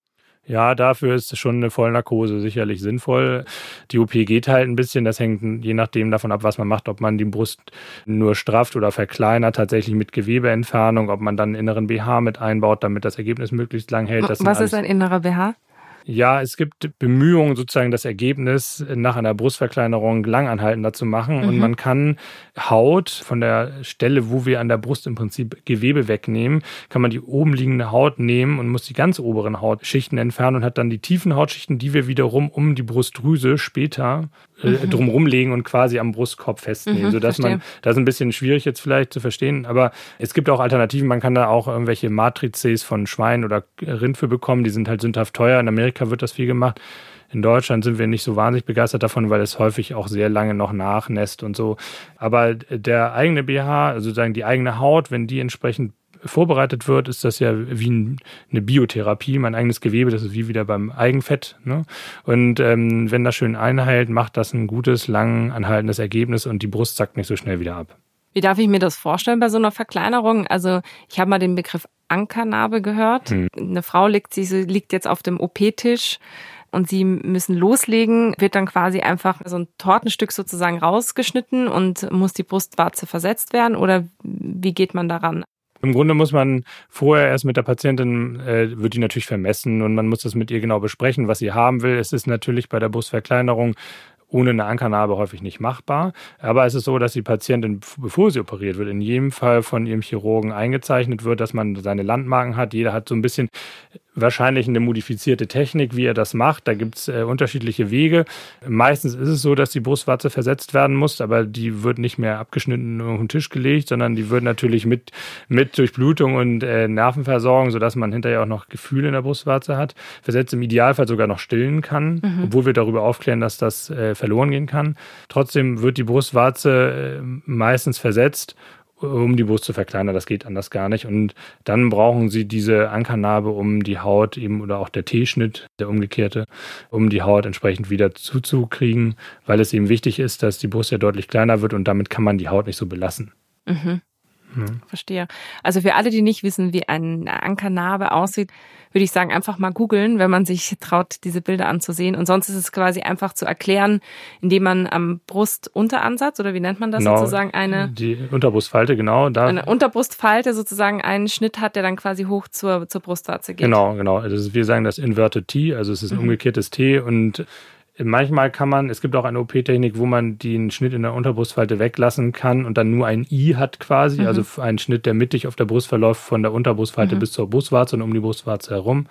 Ja, dafür ist schon eine Vollnarkose sicherlich sinnvoll. Die O P geht halt ein bisschen, das hängt je nachdem davon ab, was man macht, ob man die Brust nur strafft oder verkleinert, tatsächlich mit Gewebeentfernung, ob man dann einen inneren B H mit einbaut, damit das Ergebnis möglichst lang hält. Das was ist ein innerer B H? Ja, es gibt Bemühungen, sozusagen das Ergebnis nach einer Brustverkleinerung langanhaltender zu machen. Mhm. Und man kann Haut von der Stelle, wo wir an der Brust im Prinzip Gewebe wegnehmen, kann man die oben liegende Haut nehmen und muss die ganz oberen Hautschichten entfernen und hat dann die tiefen Hautschichten, die wir wiederum um die Brustdrüse später äh, mhm. drumherum legen und quasi am Brustkorb festnehmen. Mhm, sodass verstehe. man, das ist ein bisschen schwierig jetzt vielleicht zu verstehen, aber es gibt auch Alternativen. Man kann da auch irgendwelche Matrizes von Schwein oder Rind für bekommen. Die sind halt sündhaft teuer. In Amerika wird das viel gemacht. In Deutschland sind wir nicht so wahnsinnig begeistert davon, weil es häufig auch sehr lange noch nachnässt und so. Aber der eigene B H, also sozusagen die eigene Haut, wenn die entsprechend vorbereitet wird, ist das ja wie eine Biotherapie, mein eigenes Gewebe, das ist wie wieder beim Eigenfett. Ne? Und ähm, wenn das schön einheilt, macht das ein gutes, lang anhaltendes Ergebnis und die Brust zackt nicht so schnell wieder ab. Wie darf ich mir das vorstellen bei so einer Verkleinerung? Also ich habe mal den Begriff Ankernarbe gehört. Hm. Eine Frau liegt, sie liegt jetzt auf dem O P-Tisch und sie müssen loslegen, wird dann quasi einfach so ein Tortenstück sozusagen rausgeschnitten und muss die Brustwarze versetzt werden oder wie geht man daran? Im Grunde muss man vorher erst mit der Patientin, äh, wird die natürlich vermessen und man muss das mit ihr genau besprechen, was sie haben will. Es ist natürlich bei der Brustverkleinerung ohne eine Ankernarbe häufig nicht machbar. Aber es ist so, dass die Patientin, bevor sie operiert wird, in jedem Fall von ihrem Chirurgen eingezeichnet wird, dass man seine Landmarken hat. Jeder hat so ein bisschen wahrscheinlich eine modifizierte Technik, wie er das macht. Da gibt es äh, unterschiedliche Wege. Meistens ist es so, dass die Brustwarze versetzt werden muss, aber die wird nicht mehr abgeschnitten und auf den Tisch gelegt, sondern die wird natürlich mit, mit Durchblutung und äh, Nervenversorgung, sodass man hinterher auch noch Gefühl in der Brustwarze hat, versetzt, im Idealfall sogar noch stillen kann, mhm. obwohl wir darüber aufklären, dass das äh, verloren gehen kann. Trotzdem wird die Brustwarze äh, meistens versetzt, um die Brust zu verkleinern. Das geht anders gar nicht. Und dann brauchen sie diese Ankernarbe, um die Haut eben, oder auch der T-Schnitt, der umgekehrte, um die Haut entsprechend wieder zuzukriegen, weil es eben wichtig ist, dass die Brust ja deutlich kleiner wird und damit kann man die Haut nicht so belassen. Mhm. Hm. Verstehe. Also für alle, die nicht wissen, wie eine Ankernarbe aussieht, würde ich sagen, einfach mal googeln, wenn man sich traut, diese Bilder anzusehen. Und sonst ist es quasi einfach zu erklären, indem man am Brustunteransatz, oder wie nennt man das, genau, sozusagen eine... Die Unterbrustfalte, genau. Da eine Unterbrustfalte sozusagen einen Schnitt hat, der dann quasi hoch zur, zur Brustwarze geht. Genau, genau. Das ist, wir sagen das Inverted T, also es ist ein mhm. umgekehrtes T und manchmal kann man, es gibt auch eine O P-Technik, wo man den Schnitt in der Unterbrustfalte weglassen kann und dann nur ein I hat quasi, mhm. also einen Schnitt, der mittig auf der Brust verläuft, von der Unterbrustfalte mhm. bis zur Brustwarze und um die Brustwarze herum.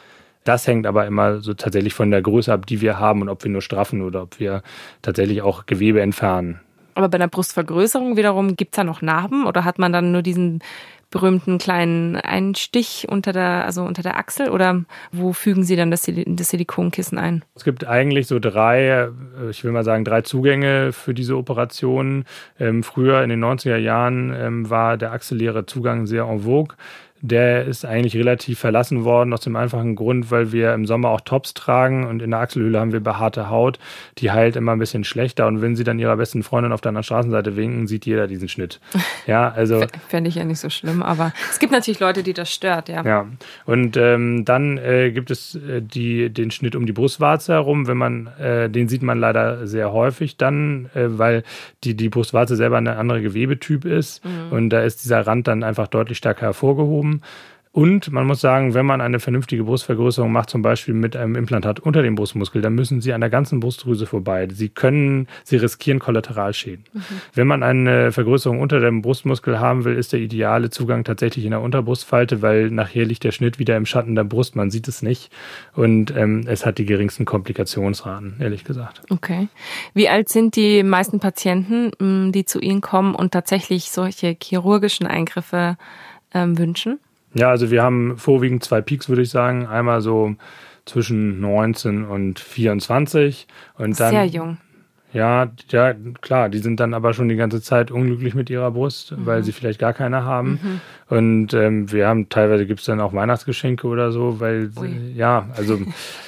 Das hängt aber immer so tatsächlich von der Größe ab, die wir haben und ob wir nur straffen oder ob wir tatsächlich auch Gewebe entfernen. Aber bei einer Brustvergrößerung wiederum, gibt es da noch Narben oder hat man dann nur diesen berühmten kleinen Einstich unter der, also unter der Achsel, oder wo fügen Sie dann das, das Silikonkissen ein? Es gibt eigentlich so drei, ich will mal sagen, drei Zugänge für diese Operation. Ähm, früher in den neunziger Jahren ähm, war der achselläre Zugang sehr en vogue. Der ist eigentlich relativ verlassen worden, aus dem einfachen Grund, weil wir im Sommer auch Tops tragen und in der Achselhöhle haben wir behaarte Haut, die heilt immer ein bisschen schlechter und wenn Sie dann Ihrer besten Freundin auf der anderen Straßenseite winken, sieht jeder diesen Schnitt. Ja, also fände ich ja nicht so schlimm, aber es gibt natürlich Leute, die das stört, ja. Ja, und ähm, dann äh, gibt es äh, die, den Schnitt um die Brustwarze herum, wenn man, äh, den sieht man leider sehr häufig dann, äh, weil die, die Brustwarze selber ein anderer Gewebetyp ist mhm. und da ist dieser Rand dann einfach deutlich stärker hervorgehoben. Und man muss sagen, wenn man eine vernünftige Brustvergrößerung macht, zum Beispiel mit einem Implantat unter dem Brustmuskel, dann müssen Sie an der ganzen Brustdrüse vorbei. Sie können, Sie riskieren Kollateralschäden. Mhm. Wenn man eine Vergrößerung unter dem Brustmuskel haben will, ist der ideale Zugang tatsächlich in der Unterbrustfalte, weil nachher liegt der Schnitt wieder im Schatten der Brust. Man sieht es nicht und ähm, es hat die geringsten Komplikationsraten, ehrlich gesagt. Okay. Wie alt sind die meisten Patienten, die zu Ihnen kommen und tatsächlich solche chirurgischen Eingriffe ähm, wünschen? Ja, also wir haben vorwiegend zwei Peaks, würde ich sagen. Einmal so zwischen neunzehn und vierundzwanzig. Und dann, sehr jung. Ja, ja, klar, die sind dann aber schon die ganze Zeit unglücklich mit ihrer Brust, mhm. weil sie vielleicht gar keine haben. Mhm. Und ähm, wir haben, teilweise gibt es dann auch Weihnachtsgeschenke oder so, weil, Ui. ja, also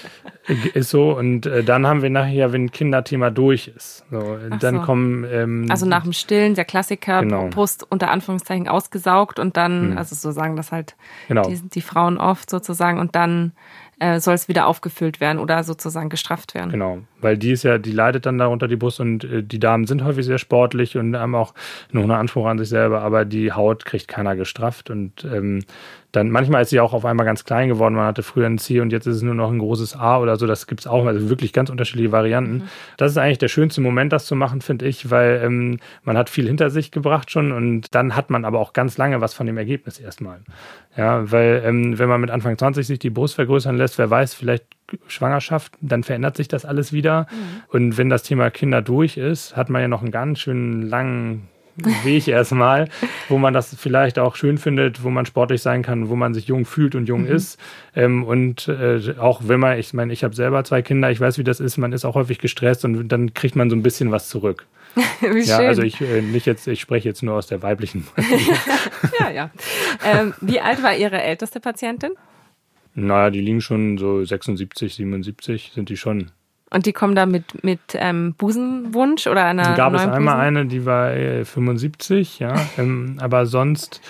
ist so. Und äh, dann haben wir nachher, wenn ein Kinderthema durch ist. So, dann so. kommen... Ähm, also nach dem Stillen, der Klassiker, genau. Brust unter Anführungszeichen ausgesaugt und dann, mhm. also so sagen das halt genau. die, die Frauen oft sozusagen und dann äh, soll es wieder aufgefüllt werden oder sozusagen gestrafft werden. Genau, weil die ist ja, die leidet dann darunter die Brust und äh, die Damen sind häufig sehr sportlich und haben auch noch einen Anspruch an sich selber, aber die Haut kriegt keiner gestrafft und ähm, dann manchmal ist sie auch auf einmal ganz klein geworden. Man hatte früher ein C und jetzt ist es nur noch ein großes A oder so. Das gibt es auch, also wirklich ganz unterschiedliche Varianten. Mhm. Das ist eigentlich der schönste Moment, das zu machen, finde ich, weil ähm, man hat viel hinter sich gebracht schon und dann hat man aber auch ganz lange was von dem Ergebnis erstmal. Ja, weil ähm, wenn man mit Anfang zwanzig sich die Brust vergrößern lässt, wer weiß, vielleicht Schwangerschaft, dann verändert sich das alles wieder. Mhm. Und wenn das Thema Kinder durch ist, hat man ja noch einen ganz schönen langen Weg erstmal, wo man das vielleicht auch schön findet, wo man sportlich sein kann, wo man sich jung fühlt und jung mhm. ist. Ähm, und äh, auch wenn man, ich meine, ich habe selber zwei Kinder, ich weiß, wie das ist, man ist auch häufig gestresst und dann kriegt man so ein bisschen was zurück. Wie ja, schön. Also ich äh, nicht jetzt, ich spreche jetzt nur aus der weiblichen. ja, ja. Ähm, wie alt war Ihre älteste Patientin? Naja, die liegen schon so sechsundsiebzig, siebenundsiebzig sind die schon. Und die kommen da mit, mit ähm, Busenwunsch oder einer neuen gab es Busen? einmal eine, die war äh, fünfundsiebzig, ja, ähm, aber sonst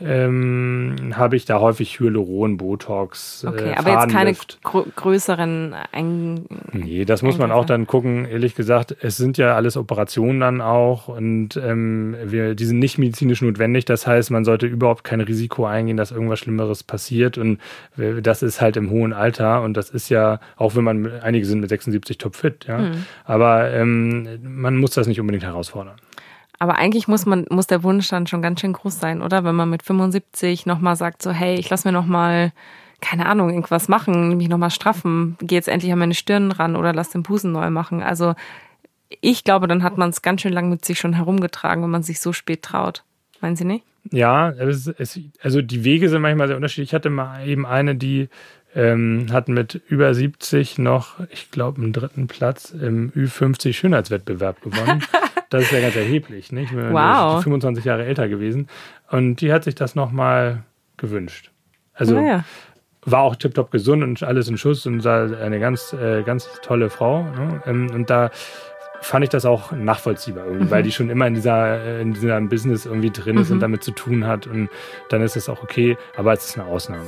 ähm, habe ich da häufig Hyaluron, Botox, Okay, äh, aber jetzt keine gr- größeren Ein- Nee, das muss man auch dann gucken. Ehrlich gesagt, es sind ja alles Operationen dann auch und ähm, wir, die sind nicht medizinisch notwendig. Das heißt, man sollte überhaupt kein Risiko eingehen, dass irgendwas Schlimmeres passiert und das ist halt im hohen Alter und das ist ja, auch wenn man, einige sind mit sechsundsiebzig topfit, ja, mhm. aber ähm, man muss das nicht unbedingt herausfordern. Aber eigentlich muss man, muss der Wunsch dann schon ganz schön groß sein, oder? Wenn man mit fünfundsiebzig nochmal sagt, so, hey, ich lass mir nochmal, keine Ahnung, irgendwas machen, mich nochmal straffen, geh jetzt endlich an meine Stirn ran oder lass den Busen neu machen. Also ich glaube, dann hat man es ganz schön lang mit sich schon herumgetragen, wenn man sich so spät traut. Meinen Sie nicht? Ja, es, es, also die Wege sind manchmal sehr unterschiedlich. Ich hatte mal eben eine, die ähm, hat mit über siebzig noch, ich glaube, einen dritten Platz im Ü fünfzig Schönheitswettbewerb gewonnen. Das ist ja ganz erheblich, nicht? Wow. Die ist fünfundzwanzig Jahre älter gewesen. Und die hat sich das nochmal gewünscht. Also oh ja. war auch tipptopp gesund und alles in Schuss und eine ganz, äh, ganz tolle Frau. Ne? Und da fand ich das auch nachvollziehbar irgendwie, mhm. weil die schon immer in dieser, in diesem Business irgendwie drin ist mhm. und damit zu tun hat. Und dann ist das auch okay, aber es ist eine Ausnahme.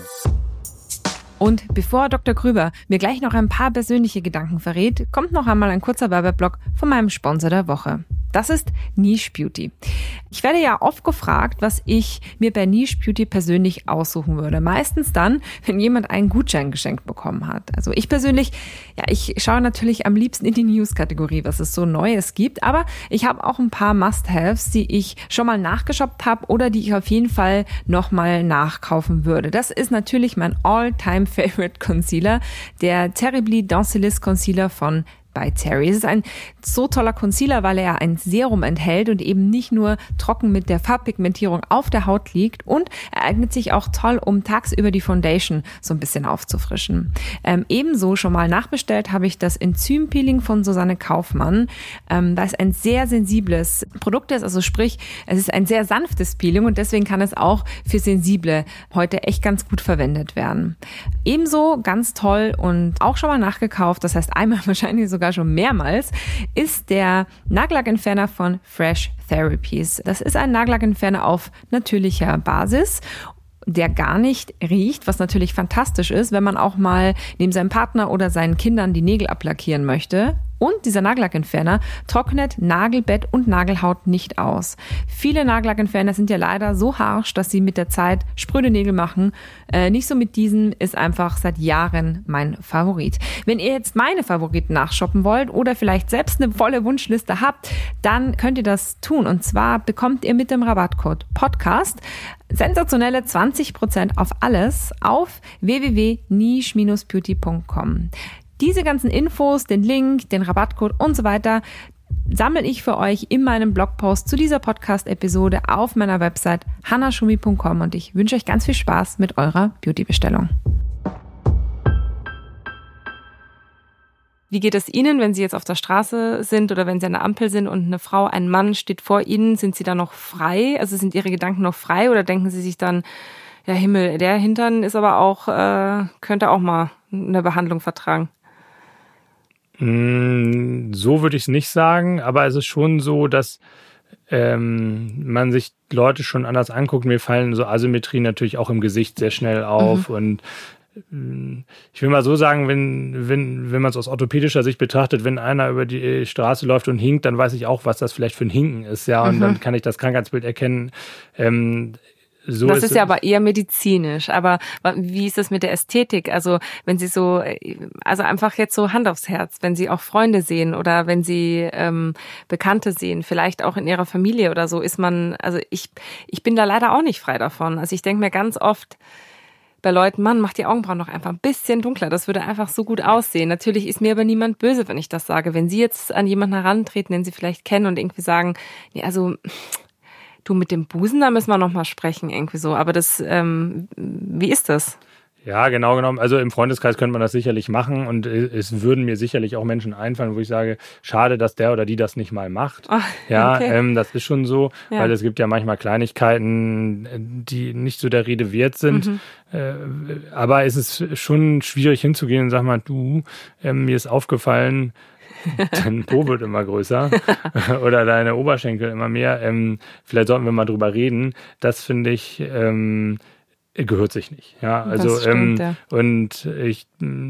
Und bevor Doktor Grüber mir gleich noch ein paar persönliche Gedanken verrät, kommt noch einmal ein kurzer Werbeblock von meinem Sponsor der Woche. Das ist Niche Beauty. Ich werde ja oft gefragt, was ich mir bei Niche Beauty persönlich aussuchen würde. Meistens dann, wenn jemand einen Gutschein geschenkt bekommen hat. Also ich persönlich, ja, ich schaue natürlich am liebsten in die News-Kategorie, was es so Neues gibt. Aber ich habe auch ein paar Must-Haves, die ich schon mal nachgeshoppt habe oder die ich auf jeden Fall nochmal nachkaufen würde. Das ist natürlich mein All-Time-Favorite Concealer, der Terribly Dancelist Concealer von bei Terry. Es ist ein so toller Concealer, weil er ein Serum enthält und eben nicht nur trocken mit der Farbpigmentierung auf der Haut liegt und er eignet sich auch toll, um tagsüber die Foundation so ein bisschen aufzufrischen. Ähm, ebenso schon mal nachbestellt habe ich das Enzympeeling von Susanne Kaufmann, ähm, da es ein sehr sensibles Produkt ist, also sprich, es ist ein sehr sanftes Peeling und deswegen kann es auch für Sensible heute echt ganz gut verwendet werden. Ebenso ganz toll und auch schon mal nachgekauft, das heißt einmal wahrscheinlich sogar schon mehrmals, ist der Nagellackentferner von Fresh Therapies. Das ist ein Nagellackentferner auf natürlicher Basis, der gar nicht riecht, was natürlich fantastisch ist, wenn man auch mal neben seinem Partner oder seinen Kindern die Nägel ablackieren möchte. Und dieser Nagellackentferner trocknet Nagelbett und Nagelhaut nicht aus. Viele Nagellackentferner sind ja leider so harsch, dass sie mit der Zeit spröde Nägel machen. Äh, nicht so mit diesen, ist einfach seit Jahren mein Favorit. Wenn ihr jetzt meine Favoriten nachshoppen wollt oder vielleicht selbst eine volle Wunschliste habt, dann könnt ihr das tun. Und zwar bekommt ihr mit dem Rabattcode Podcast sensationelle zwanzig Prozent auf alles auf w w w punkt niche Bindestrich beauty punkt com. Diese ganzen Infos, den Link, den Rabattcode und so weiter sammle ich für euch in meinem Blogpost zu dieser Podcast-Episode auf meiner Website hannah schumi punkt com und ich wünsche euch ganz viel Spaß mit eurer Beauty-Bestellung. Wie geht es Ihnen, wenn Sie jetzt auf der Straße sind oder wenn Sie an der Ampel sind und eine Frau, ein Mann steht vor Ihnen? Sind Sie da noch frei? Also sind Ihre Gedanken noch frei oder denken Sie sich dann, ja Himmel, der Hintern ist aber auch, äh, könnte auch mal eine Behandlung vertragen? So würde ich es nicht sagen, aber es ist schon so, dass ähm, man sich Leute schon anders anguckt. Mir fallen so Asymmetrien natürlich auch im Gesicht sehr schnell auf mhm. und ich will mal so sagen, wenn, wenn, wenn man es aus orthopädischer Sicht betrachtet, wenn einer über die Straße läuft und hinkt, dann weiß ich auch, was das vielleicht für ein Hinken ist, ja, und mhm. dann kann ich das Krankheitsbild erkennen. Ähm, so das ist, ist ja aber eher medizinisch, aber wie ist das mit der Ästhetik? Also wenn Sie so, also einfach jetzt so Hand aufs Herz, wenn Sie auch Freunde sehen oder wenn Sie ähm, Bekannte sehen, vielleicht auch in Ihrer Familie oder so, ist man, also ich, ich bin da leider auch nicht frei davon. Also ich denke mir ganz oft, bei Leuten, Mann, macht die Augenbrauen noch einfach ein bisschen dunkler. Das würde einfach so gut aussehen. Natürlich ist mir aber niemand böse, wenn ich das sage. Wenn Sie jetzt an jemanden herantreten, den Sie vielleicht kennen und irgendwie sagen, nee, also du mit dem Busen, da müssen wir noch mal sprechen, irgendwie so. Aber das, ähm, wie ist das? Ja, genau genommen. Also im Freundeskreis könnte man das sicherlich machen und es würden mir sicherlich auch Menschen einfallen, wo ich sage, schade, dass der oder die das nicht mal macht. Oh, ja, okay. ähm, das ist schon so, ja. Weil es gibt ja manchmal Kleinigkeiten, die nicht so der Rede wert sind. Mhm. Äh, aber es ist schon schwierig hinzugehen und sag mal, du, äh, mir ist aufgefallen, dein Po wird immer größer oder deine Oberschenkel immer mehr. Ähm, vielleicht sollten wir mal drüber reden. Das finde ich ähm, gehört sich nicht. Ja, also stimmt, ähm, ja. Und ich,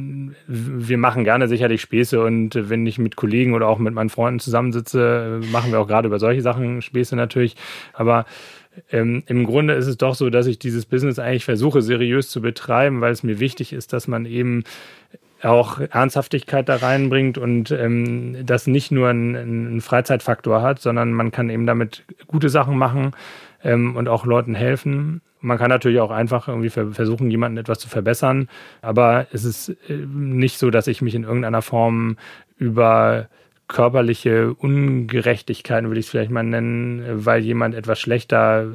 wir machen gerne sicherlich Späße und wenn ich mit Kollegen oder auch mit meinen Freunden zusammensitze, machen wir auch gerade über solche Sachen Späße natürlich. Aber ähm, im Grunde ist es doch so, dass ich dieses Business eigentlich versuche, seriös zu betreiben, weil es mir wichtig ist, dass man eben auch Ernsthaftigkeit da reinbringt und ähm, das nicht nur einen, einen Freizeitfaktor hat, sondern man kann eben damit gute Sachen machen ähm, und auch Leuten helfen. Man kann natürlich auch einfach irgendwie versuchen, jemanden etwas zu verbessern, aber es ist nicht so, dass ich mich in irgendeiner Form über körperliche Ungerechtigkeiten, würde ich es vielleicht mal nennen, weil jemand etwas schlechter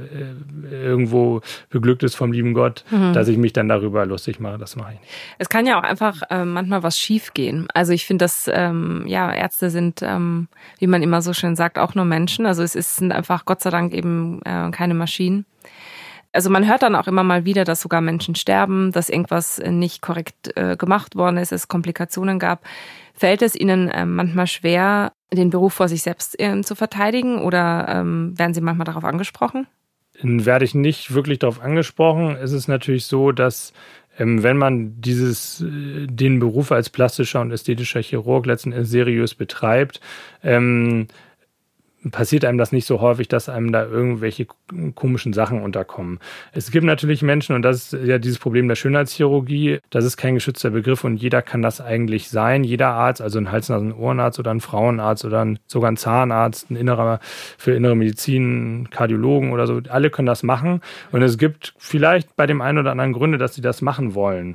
irgendwo beglückt ist vom lieben Gott, mhm. dass ich mich dann darüber lustig mache. Das mache ich nicht. Es kann ja auch einfach äh, manchmal was schief gehen. Also ich finde, dass ähm, ja Ärzte sind, ähm, wie man immer so schön sagt, auch nur Menschen. Also es ist, sind einfach Gott sei Dank eben äh, keine Maschinen. Also man hört dann auch immer mal wieder, dass sogar Menschen sterben, dass irgendwas nicht korrekt äh, gemacht worden ist, es Komplikationen gab. Fällt es Ihnen äh, manchmal schwer, den Beruf vor sich selbst äh, zu verteidigen oder ähm, werden Sie manchmal darauf angesprochen? Werde ich nicht wirklich darauf angesprochen. Es ist natürlich so, dass ähm, wenn man dieses, äh, den Beruf als plastischer und ästhetischer Chirurg letzten Endes seriös betreibt, ähm, passiert einem das nicht so häufig, dass einem da irgendwelche komischen Sachen unterkommen. Es gibt natürlich Menschen, und das ist ja dieses Problem der Schönheitschirurgie, das ist kein geschützter Begriff und jeder kann das eigentlich sein. Jeder Arzt, also ein Hals-, Nasen-, Ohrenarzt oder ein Frauenarzt oder ein, sogar ein Zahnarzt, ein innerer für innere Medizin, ein Kardiologen oder so, alle können das machen. Und es gibt vielleicht bei dem einen oder anderen Gründe, dass sie das machen wollen.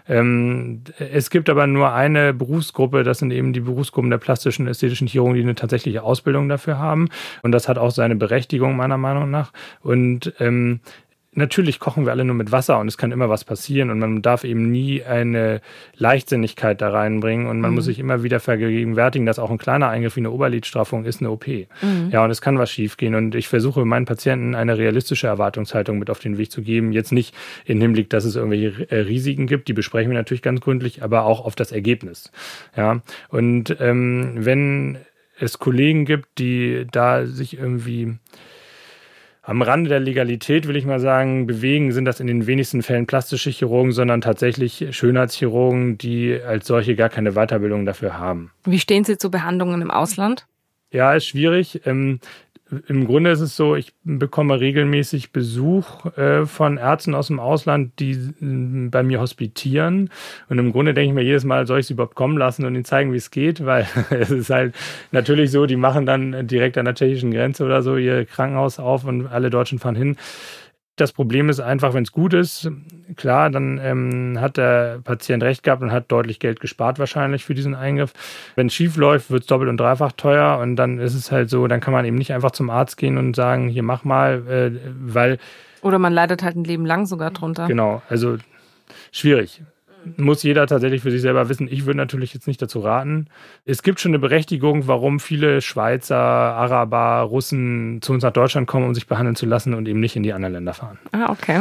Ähm, es gibt aber nur eine Berufsgruppe, das sind eben die Berufsgruppen der plastischen, ästhetischen Chirurgen, die eine tatsächliche Ausbildung dafür haben. Und das hat auch seine Berechtigung meiner Meinung nach. Und ähm, natürlich kochen wir alle nur mit Wasser und es kann immer was passieren und man darf eben nie eine Leichtsinnigkeit da reinbringen und man mhm. muss sich immer wieder vergegenwärtigen, dass auch ein kleiner Eingriff wie eine Oberlidstraffung ist eine O P. Mhm. Ja, und es kann was schiefgehen und ich versuche meinen Patienten eine realistische Erwartungshaltung mit auf den Weg zu geben. Jetzt nicht im Hinblick, dass es irgendwelche Risiken gibt, die besprechen wir natürlich ganz gründlich, aber auch auf das Ergebnis. Ja, und ähm, wenn es Kollegen gibt, die da sich irgendwie am Rande der Legalität, will ich mal sagen, bewegen, sind das in den wenigsten Fällen plastische Chirurgen, sondern tatsächlich Schönheitschirurgen, die als solche gar keine Weiterbildung dafür haben. Wie stehen Sie zu Behandlungen im Ausland? Ja, ist schwierig. Ähm, Im Grunde ist es so, ich bekomme regelmäßig Besuch äh, von Ärzten aus dem Ausland, die äh, bei mir hospitieren. Und im Grunde denke ich mir jedes Mal, soll ich sie überhaupt kommen lassen und ihnen zeigen, wie es geht? Weil es ist halt natürlich so, die machen dann direkt an der tschechischen Grenze oder so ihr Krankenhaus auf und alle Deutschen fahren hin. Das Problem ist einfach, wenn es gut ist, klar, dann ähm, hat der Patient recht gehabt und hat deutlich Geld gespart wahrscheinlich für diesen Eingriff. Wenn es schief läuft, wird es doppelt und dreifach teuer und dann ist es halt so, dann kann man eben nicht einfach zum Arzt gehen und sagen, hier mach mal, äh, weil... Oder man leidet halt ein Leben lang sogar drunter. Genau, also schwierig. Muss jeder tatsächlich für sich selber wissen. Ich würde natürlich jetzt nicht dazu raten. Es gibt schon eine Berechtigung, warum viele Schweizer, Araber, Russen zu uns nach Deutschland kommen, um sich behandeln zu lassen und eben nicht in die anderen Länder fahren. Ah, okay.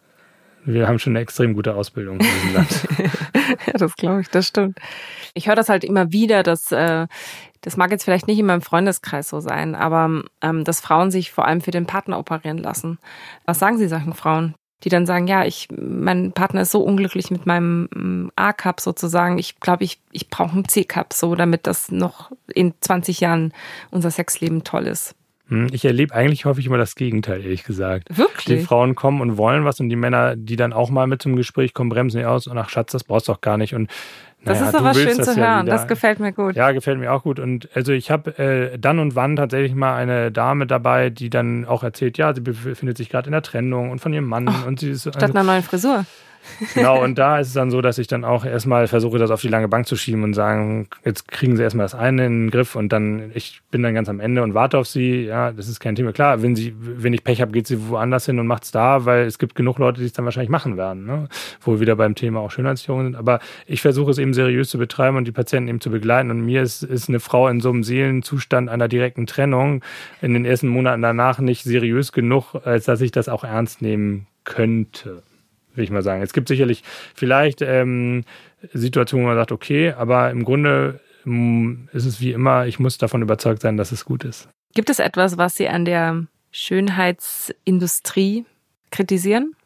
Wir haben schon eine extrem gute Ausbildung in diesem Land. Ja, das glaube ich, das stimmt. Ich höre das halt immer wieder, dass, äh, das mag jetzt vielleicht nicht in meinem Freundeskreis so sein, aber ähm, dass Frauen sich vor allem für den Partner operieren lassen. Was sagen Sie solchen Frauen? Die dann sagen, ja, ich, mein Partner ist so unglücklich mit meinem A-Cup sozusagen. Ich glaube, ich, ich brauche einen C-Cup, so, damit das noch in zwanzig Jahren unser Sexleben toll ist. Ich erlebe eigentlich häufig immer das Gegenteil, ehrlich gesagt. Wirklich? Die Frauen kommen und wollen was und die Männer, die dann auch mal mit zum Gespräch kommen, bremsen die aus und ach Schatz, das brauchst du doch gar nicht. Und das naja, ist aber schön zu ja hören, wieder. Das gefällt mir gut. Ja, gefällt mir auch gut. Und also ich habe äh, dann und wann tatsächlich mal eine Dame dabei, die dann auch erzählt, ja, sie befindet sich gerade in der Trennung und von ihrem Mann. Oh, und sie ist statt einer neuen Frisur. Genau, und da ist es dann so, dass ich dann auch erstmal versuche, das auf die lange Bank zu schieben und sagen, jetzt kriegen sie erstmal das eine in den Griff und dann, ich bin dann ganz am Ende und warte auf sie. Ja, das ist kein Thema. Klar, wenn sie, wenn ich Pech habe, geht sie woanders hin und macht's da, weil es gibt genug Leute, die es dann wahrscheinlich machen werden, ne? Wo wir wieder beim Thema auch Schönheitschirurgen sind. Aber ich versuche es eben seriös zu betreiben und die Patienten eben zu begleiten. Und mir ist, ist eine Frau in so einem Seelenzustand einer direkten Trennung in den ersten Monaten danach nicht seriös genug, als dass ich das auch ernst nehmen könnte, will ich mal sagen. Es gibt sicherlich vielleicht ähm, Situationen, wo man sagt, okay, aber im Grunde ähm, ist es wie immer, ich muss davon überzeugt sein, dass es gut ist. Gibt es etwas, was Sie an der Schönheitsindustrie kritisieren?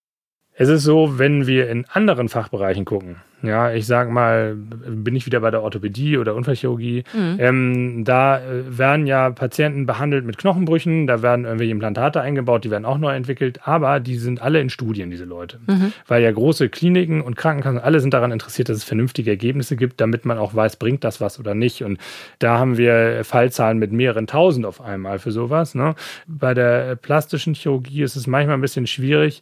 Es ist so, wenn wir in anderen Fachbereichen gucken, ja, ich sag mal, bin ich wieder bei der Orthopädie oder Unfallchirurgie, mhm. ähm, da werden ja Patienten behandelt mit Knochenbrüchen, da werden irgendwelche Implantate eingebaut, die werden auch neu entwickelt, aber die sind alle in Studien, diese Leute. Mhm. Weil ja große Kliniken und Krankenkassen, alle sind daran interessiert, dass es vernünftige Ergebnisse gibt, damit man auch weiß, bringt das was oder nicht. Und da haben wir Fallzahlen mit mehreren tausend auf einmal für sowas, ne? Bei der plastischen Chirurgie ist es manchmal ein bisschen schwierig,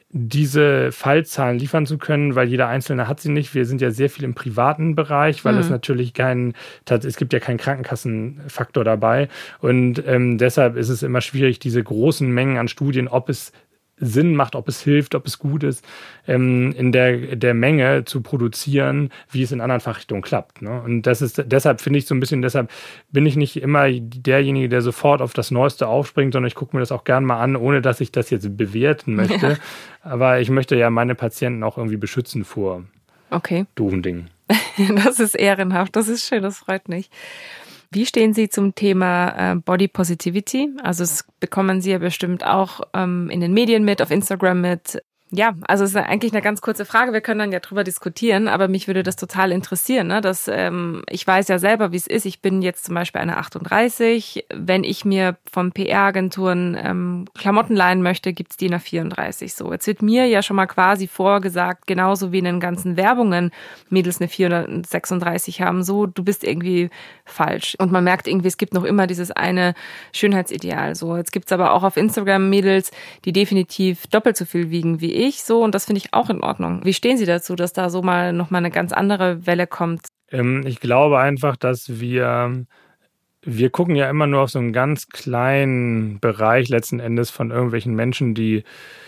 diese Fallzahlen liefern zu können, weil jeder Einzelne hat sie nicht. Wir sind ja sehr viel im privaten Bereich, weil mhm. es natürlich kein, es gibt ja keinen Krankenkassenfaktor dabei. Und ähm, deshalb ist es immer schwierig, diese großen Mengen an Studien, ob es Sinn macht, ob es hilft, ob es gut ist, ähm, in der, der Menge zu produzieren, wie es in anderen Fachrichtungen klappt. Ne? Und das ist, deshalb finde ich so ein bisschen, deshalb bin ich nicht immer derjenige, der sofort auf das Neueste aufspringt, sondern ich gucke mir das auch gern mal an, ohne dass ich das jetzt bewerten möchte. Ja. Aber ich möchte ja meine Patienten auch irgendwie beschützen vor okay. doofen Dingen. Das ist ehrenhaft, das ist schön, das freut mich. Wie stehen Sie zum Thema äh, Body Positivity? Also das bekommen Sie ja bestimmt auch ähm, in den Medien mit, auf Instagram mit. Ja, also es ist eigentlich eine ganz kurze Frage. Wir können dann ja drüber diskutieren, aber mich würde das total interessieren, ne? Dass, ähm, ich weiß ja selber, wie es ist. Ich bin jetzt zum Beispiel eine achtunddreißig. Wenn ich mir von P R-Agenturen ähm, Klamotten leihen möchte, gibt's die nach vierunddreißig. So, jetzt wird mir ja schon mal quasi vorgesagt, genauso wie in den ganzen Werbungen Mädels eine vierhundertsechsunddreißig haben, so, du bist irgendwie falsch. Und man merkt irgendwie, es gibt noch immer dieses eine Schönheitsideal. So, jetzt gibt's aber auch auf Instagram Mädels, die definitiv doppelt so viel wiegen wie ich. Ich so, und das finde ich auch in Ordnung. Wie stehen Sie dazu, dass da so mal nochmal eine ganz andere Welle kommt? Ähm, ich glaube einfach, dass wir, wir gucken ja immer nur auf so einen ganz kleinen Bereich letzten Endes von irgendwelchen Menschen, die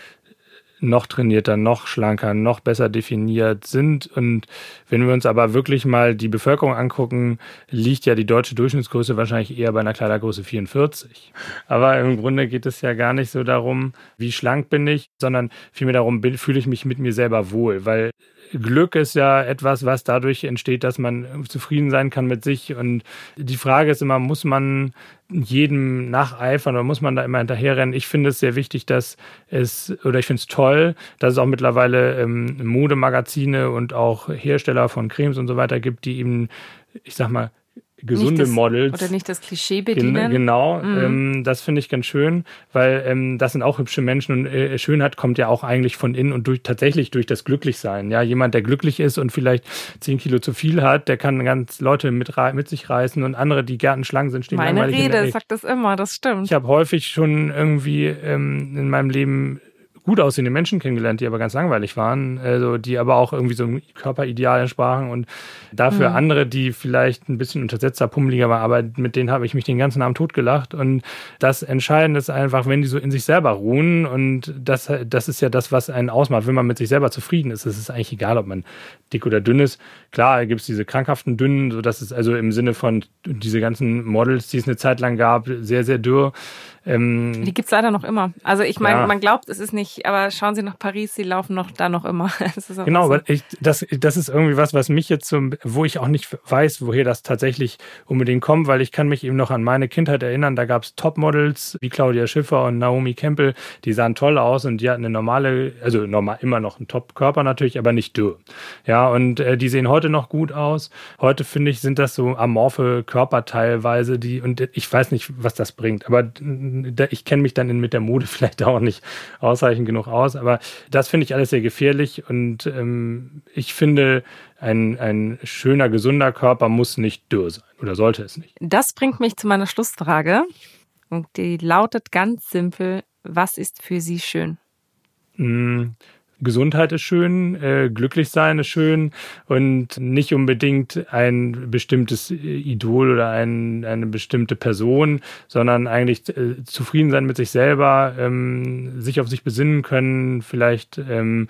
noch trainierter, noch schlanker, noch besser definiert sind. Und wenn wir uns aber wirklich mal die Bevölkerung angucken, liegt ja die deutsche Durchschnittsgröße wahrscheinlich eher bei einer Kleidergröße vierundvierzig. Aber im Grunde geht es ja gar nicht so darum, wie schlank bin ich, sondern vielmehr darum, fühle ich mich mit mir selber wohl. Weil Glück ist ja etwas, was dadurch entsteht, dass man zufrieden sein kann mit sich. Und die Frage ist immer, muss man jedem nacheifern oder muss man da immer hinterherrennen? Ich finde es sehr wichtig, dass es, oder ich finde es toll, dass es auch mittlerweile ähm, Modemagazine und auch Hersteller von Cremes und so weiter gibt, die eben, ich sag mal, gesunde das, Models. Oder nicht das Klischee bedienen. Genau, mhm. ähm, das finde ich ganz schön, weil ähm, das sind auch hübsche Menschen und äh, Schönheit kommt ja auch eigentlich von innen und durch tatsächlich durch das Glücklichsein. Ja, jemand, der glücklich ist und vielleicht zehn Kilo zu viel hat, der kann ganz Leute mit, mit sich reißen und andere, die gärtenschlank sind, stehen Meine langweilig in der Rede Ecke. sagt das immer, das stimmt. Ich habe häufig schon irgendwie ähm, in meinem Leben gut aussehende Menschen kennengelernt, die aber ganz langweilig waren, also die aber auch irgendwie so einem Körperideal entsprachen und dafür mhm. andere, die vielleicht ein bisschen untersetzter, pummeliger waren, aber mit denen habe ich mich den ganzen Abend totgelacht und das Entscheidende ist einfach, wenn die so in sich selber ruhen und das, das ist ja das, was einen ausmacht, wenn man mit sich selber zufrieden ist, es ist eigentlich egal, ob man dick oder dünn ist. Klar gibt es diese krankhaften Dünnen, so dass es also im Sinne von diese ganzen Models, die es eine Zeit lang gab, sehr, sehr dürr. Ähm, die gibt's leider noch immer. Also ich meine, ja. man glaubt, es ist nicht, aber schauen Sie nach Paris, sie laufen noch da noch immer. Das ist genau, so. aber ich, das, das ist irgendwie was, was mich jetzt so, wo ich auch nicht weiß, woher das tatsächlich unbedingt kommt, weil ich kann mich eben noch an meine Kindheit erinnern, da gab's Topmodels wie Claudia Schiffer und Naomi Campbell, die sahen toll aus und die hatten eine normale, also normal immer noch einen Top-Körper natürlich, aber nicht dürr. Ja, und äh, die sehen heute noch gut aus. Heute, finde ich, sind das so amorphe Körper teilweise, die, und ich weiß nicht, was das bringt, aber ich kenne mich dann mit der Mode vielleicht auch nicht ausreichend genug aus, aber das finde ich alles sehr gefährlich und ähm, ich finde, ein, ein schöner, gesunder Körper muss nicht dürr sein oder sollte es nicht. Das bringt mich zu meiner Schlussfrage und die lautet ganz simpel, was ist für Sie schön? Mmh. Gesundheit ist schön, äh, glücklich sein ist schön und nicht unbedingt ein bestimmtes Idol oder ein, eine bestimmte Person, sondern eigentlich äh, zufrieden sein mit sich selber, ähm, sich auf sich besinnen können, vielleicht ähm,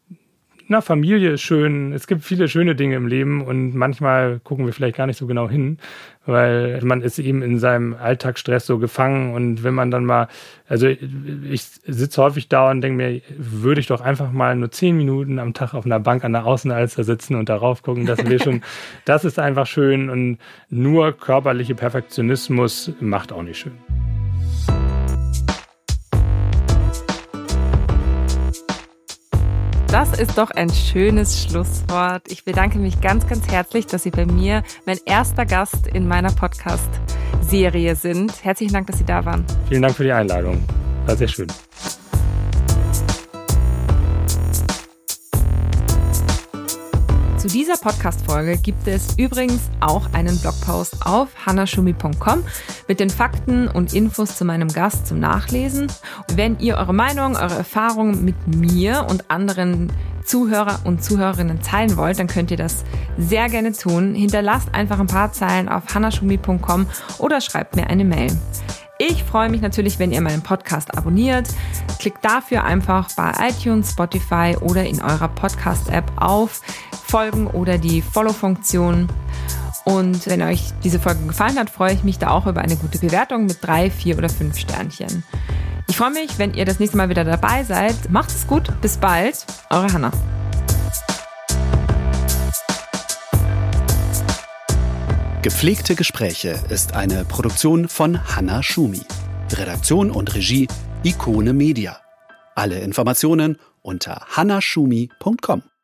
na, Familie ist schön. Es gibt viele schöne Dinge im Leben und manchmal gucken wir vielleicht gar nicht so genau hin, weil man ist eben in seinem Alltagsstress so gefangen und wenn man dann mal, also ich sitze häufig da und denke mir, würde ich doch einfach mal nur zehn Minuten am Tag auf einer Bank an der Außenalster sitzen und darauf gucken, das wäre schon, das ist einfach schön und nur körperliche Perfektionismus macht auch nicht schön. Das ist doch ein schönes Schlusswort. Ich bedanke mich ganz, ganz herzlich, dass Sie bei mir mein erster Gast in meiner Podcast-Serie sind. Herzlichen Dank, dass Sie da waren. Vielen Dank für die Einladung. War sehr schön. Zu dieser Podcast-Folge gibt es übrigens auch einen Blogpost auf hannahschumi punkt com mit den Fakten und Infos zu meinem Gast zum Nachlesen. Wenn ihr eure Meinung, eure Erfahrungen mit mir und anderen Zuhörer und Zuhörerinnen teilen wollt, dann könnt ihr das sehr gerne tun. Hinterlasst einfach ein paar Zeilen auf hannahschumi punkt com oder schreibt mir eine Mail. Ich freue mich natürlich, wenn ihr meinen Podcast abonniert. Klickt dafür einfach bei iTunes, Spotify oder in eurer Podcast-App auf Folgen oder die Follow-Funktion. Und wenn euch diese Folge gefallen hat, freue ich mich da auch über eine gute Bewertung mit drei, vier oder fünf Sternchen. Ich freue mich, wenn ihr das nächste Mal wieder dabei seid. Macht es gut, bis bald, eure Hannah. Gepflegte Gespräche ist eine Produktion von Hannah Schumi. Redaktion und Regie Ikone Media. Alle Informationen unter hannahschumi punkt com.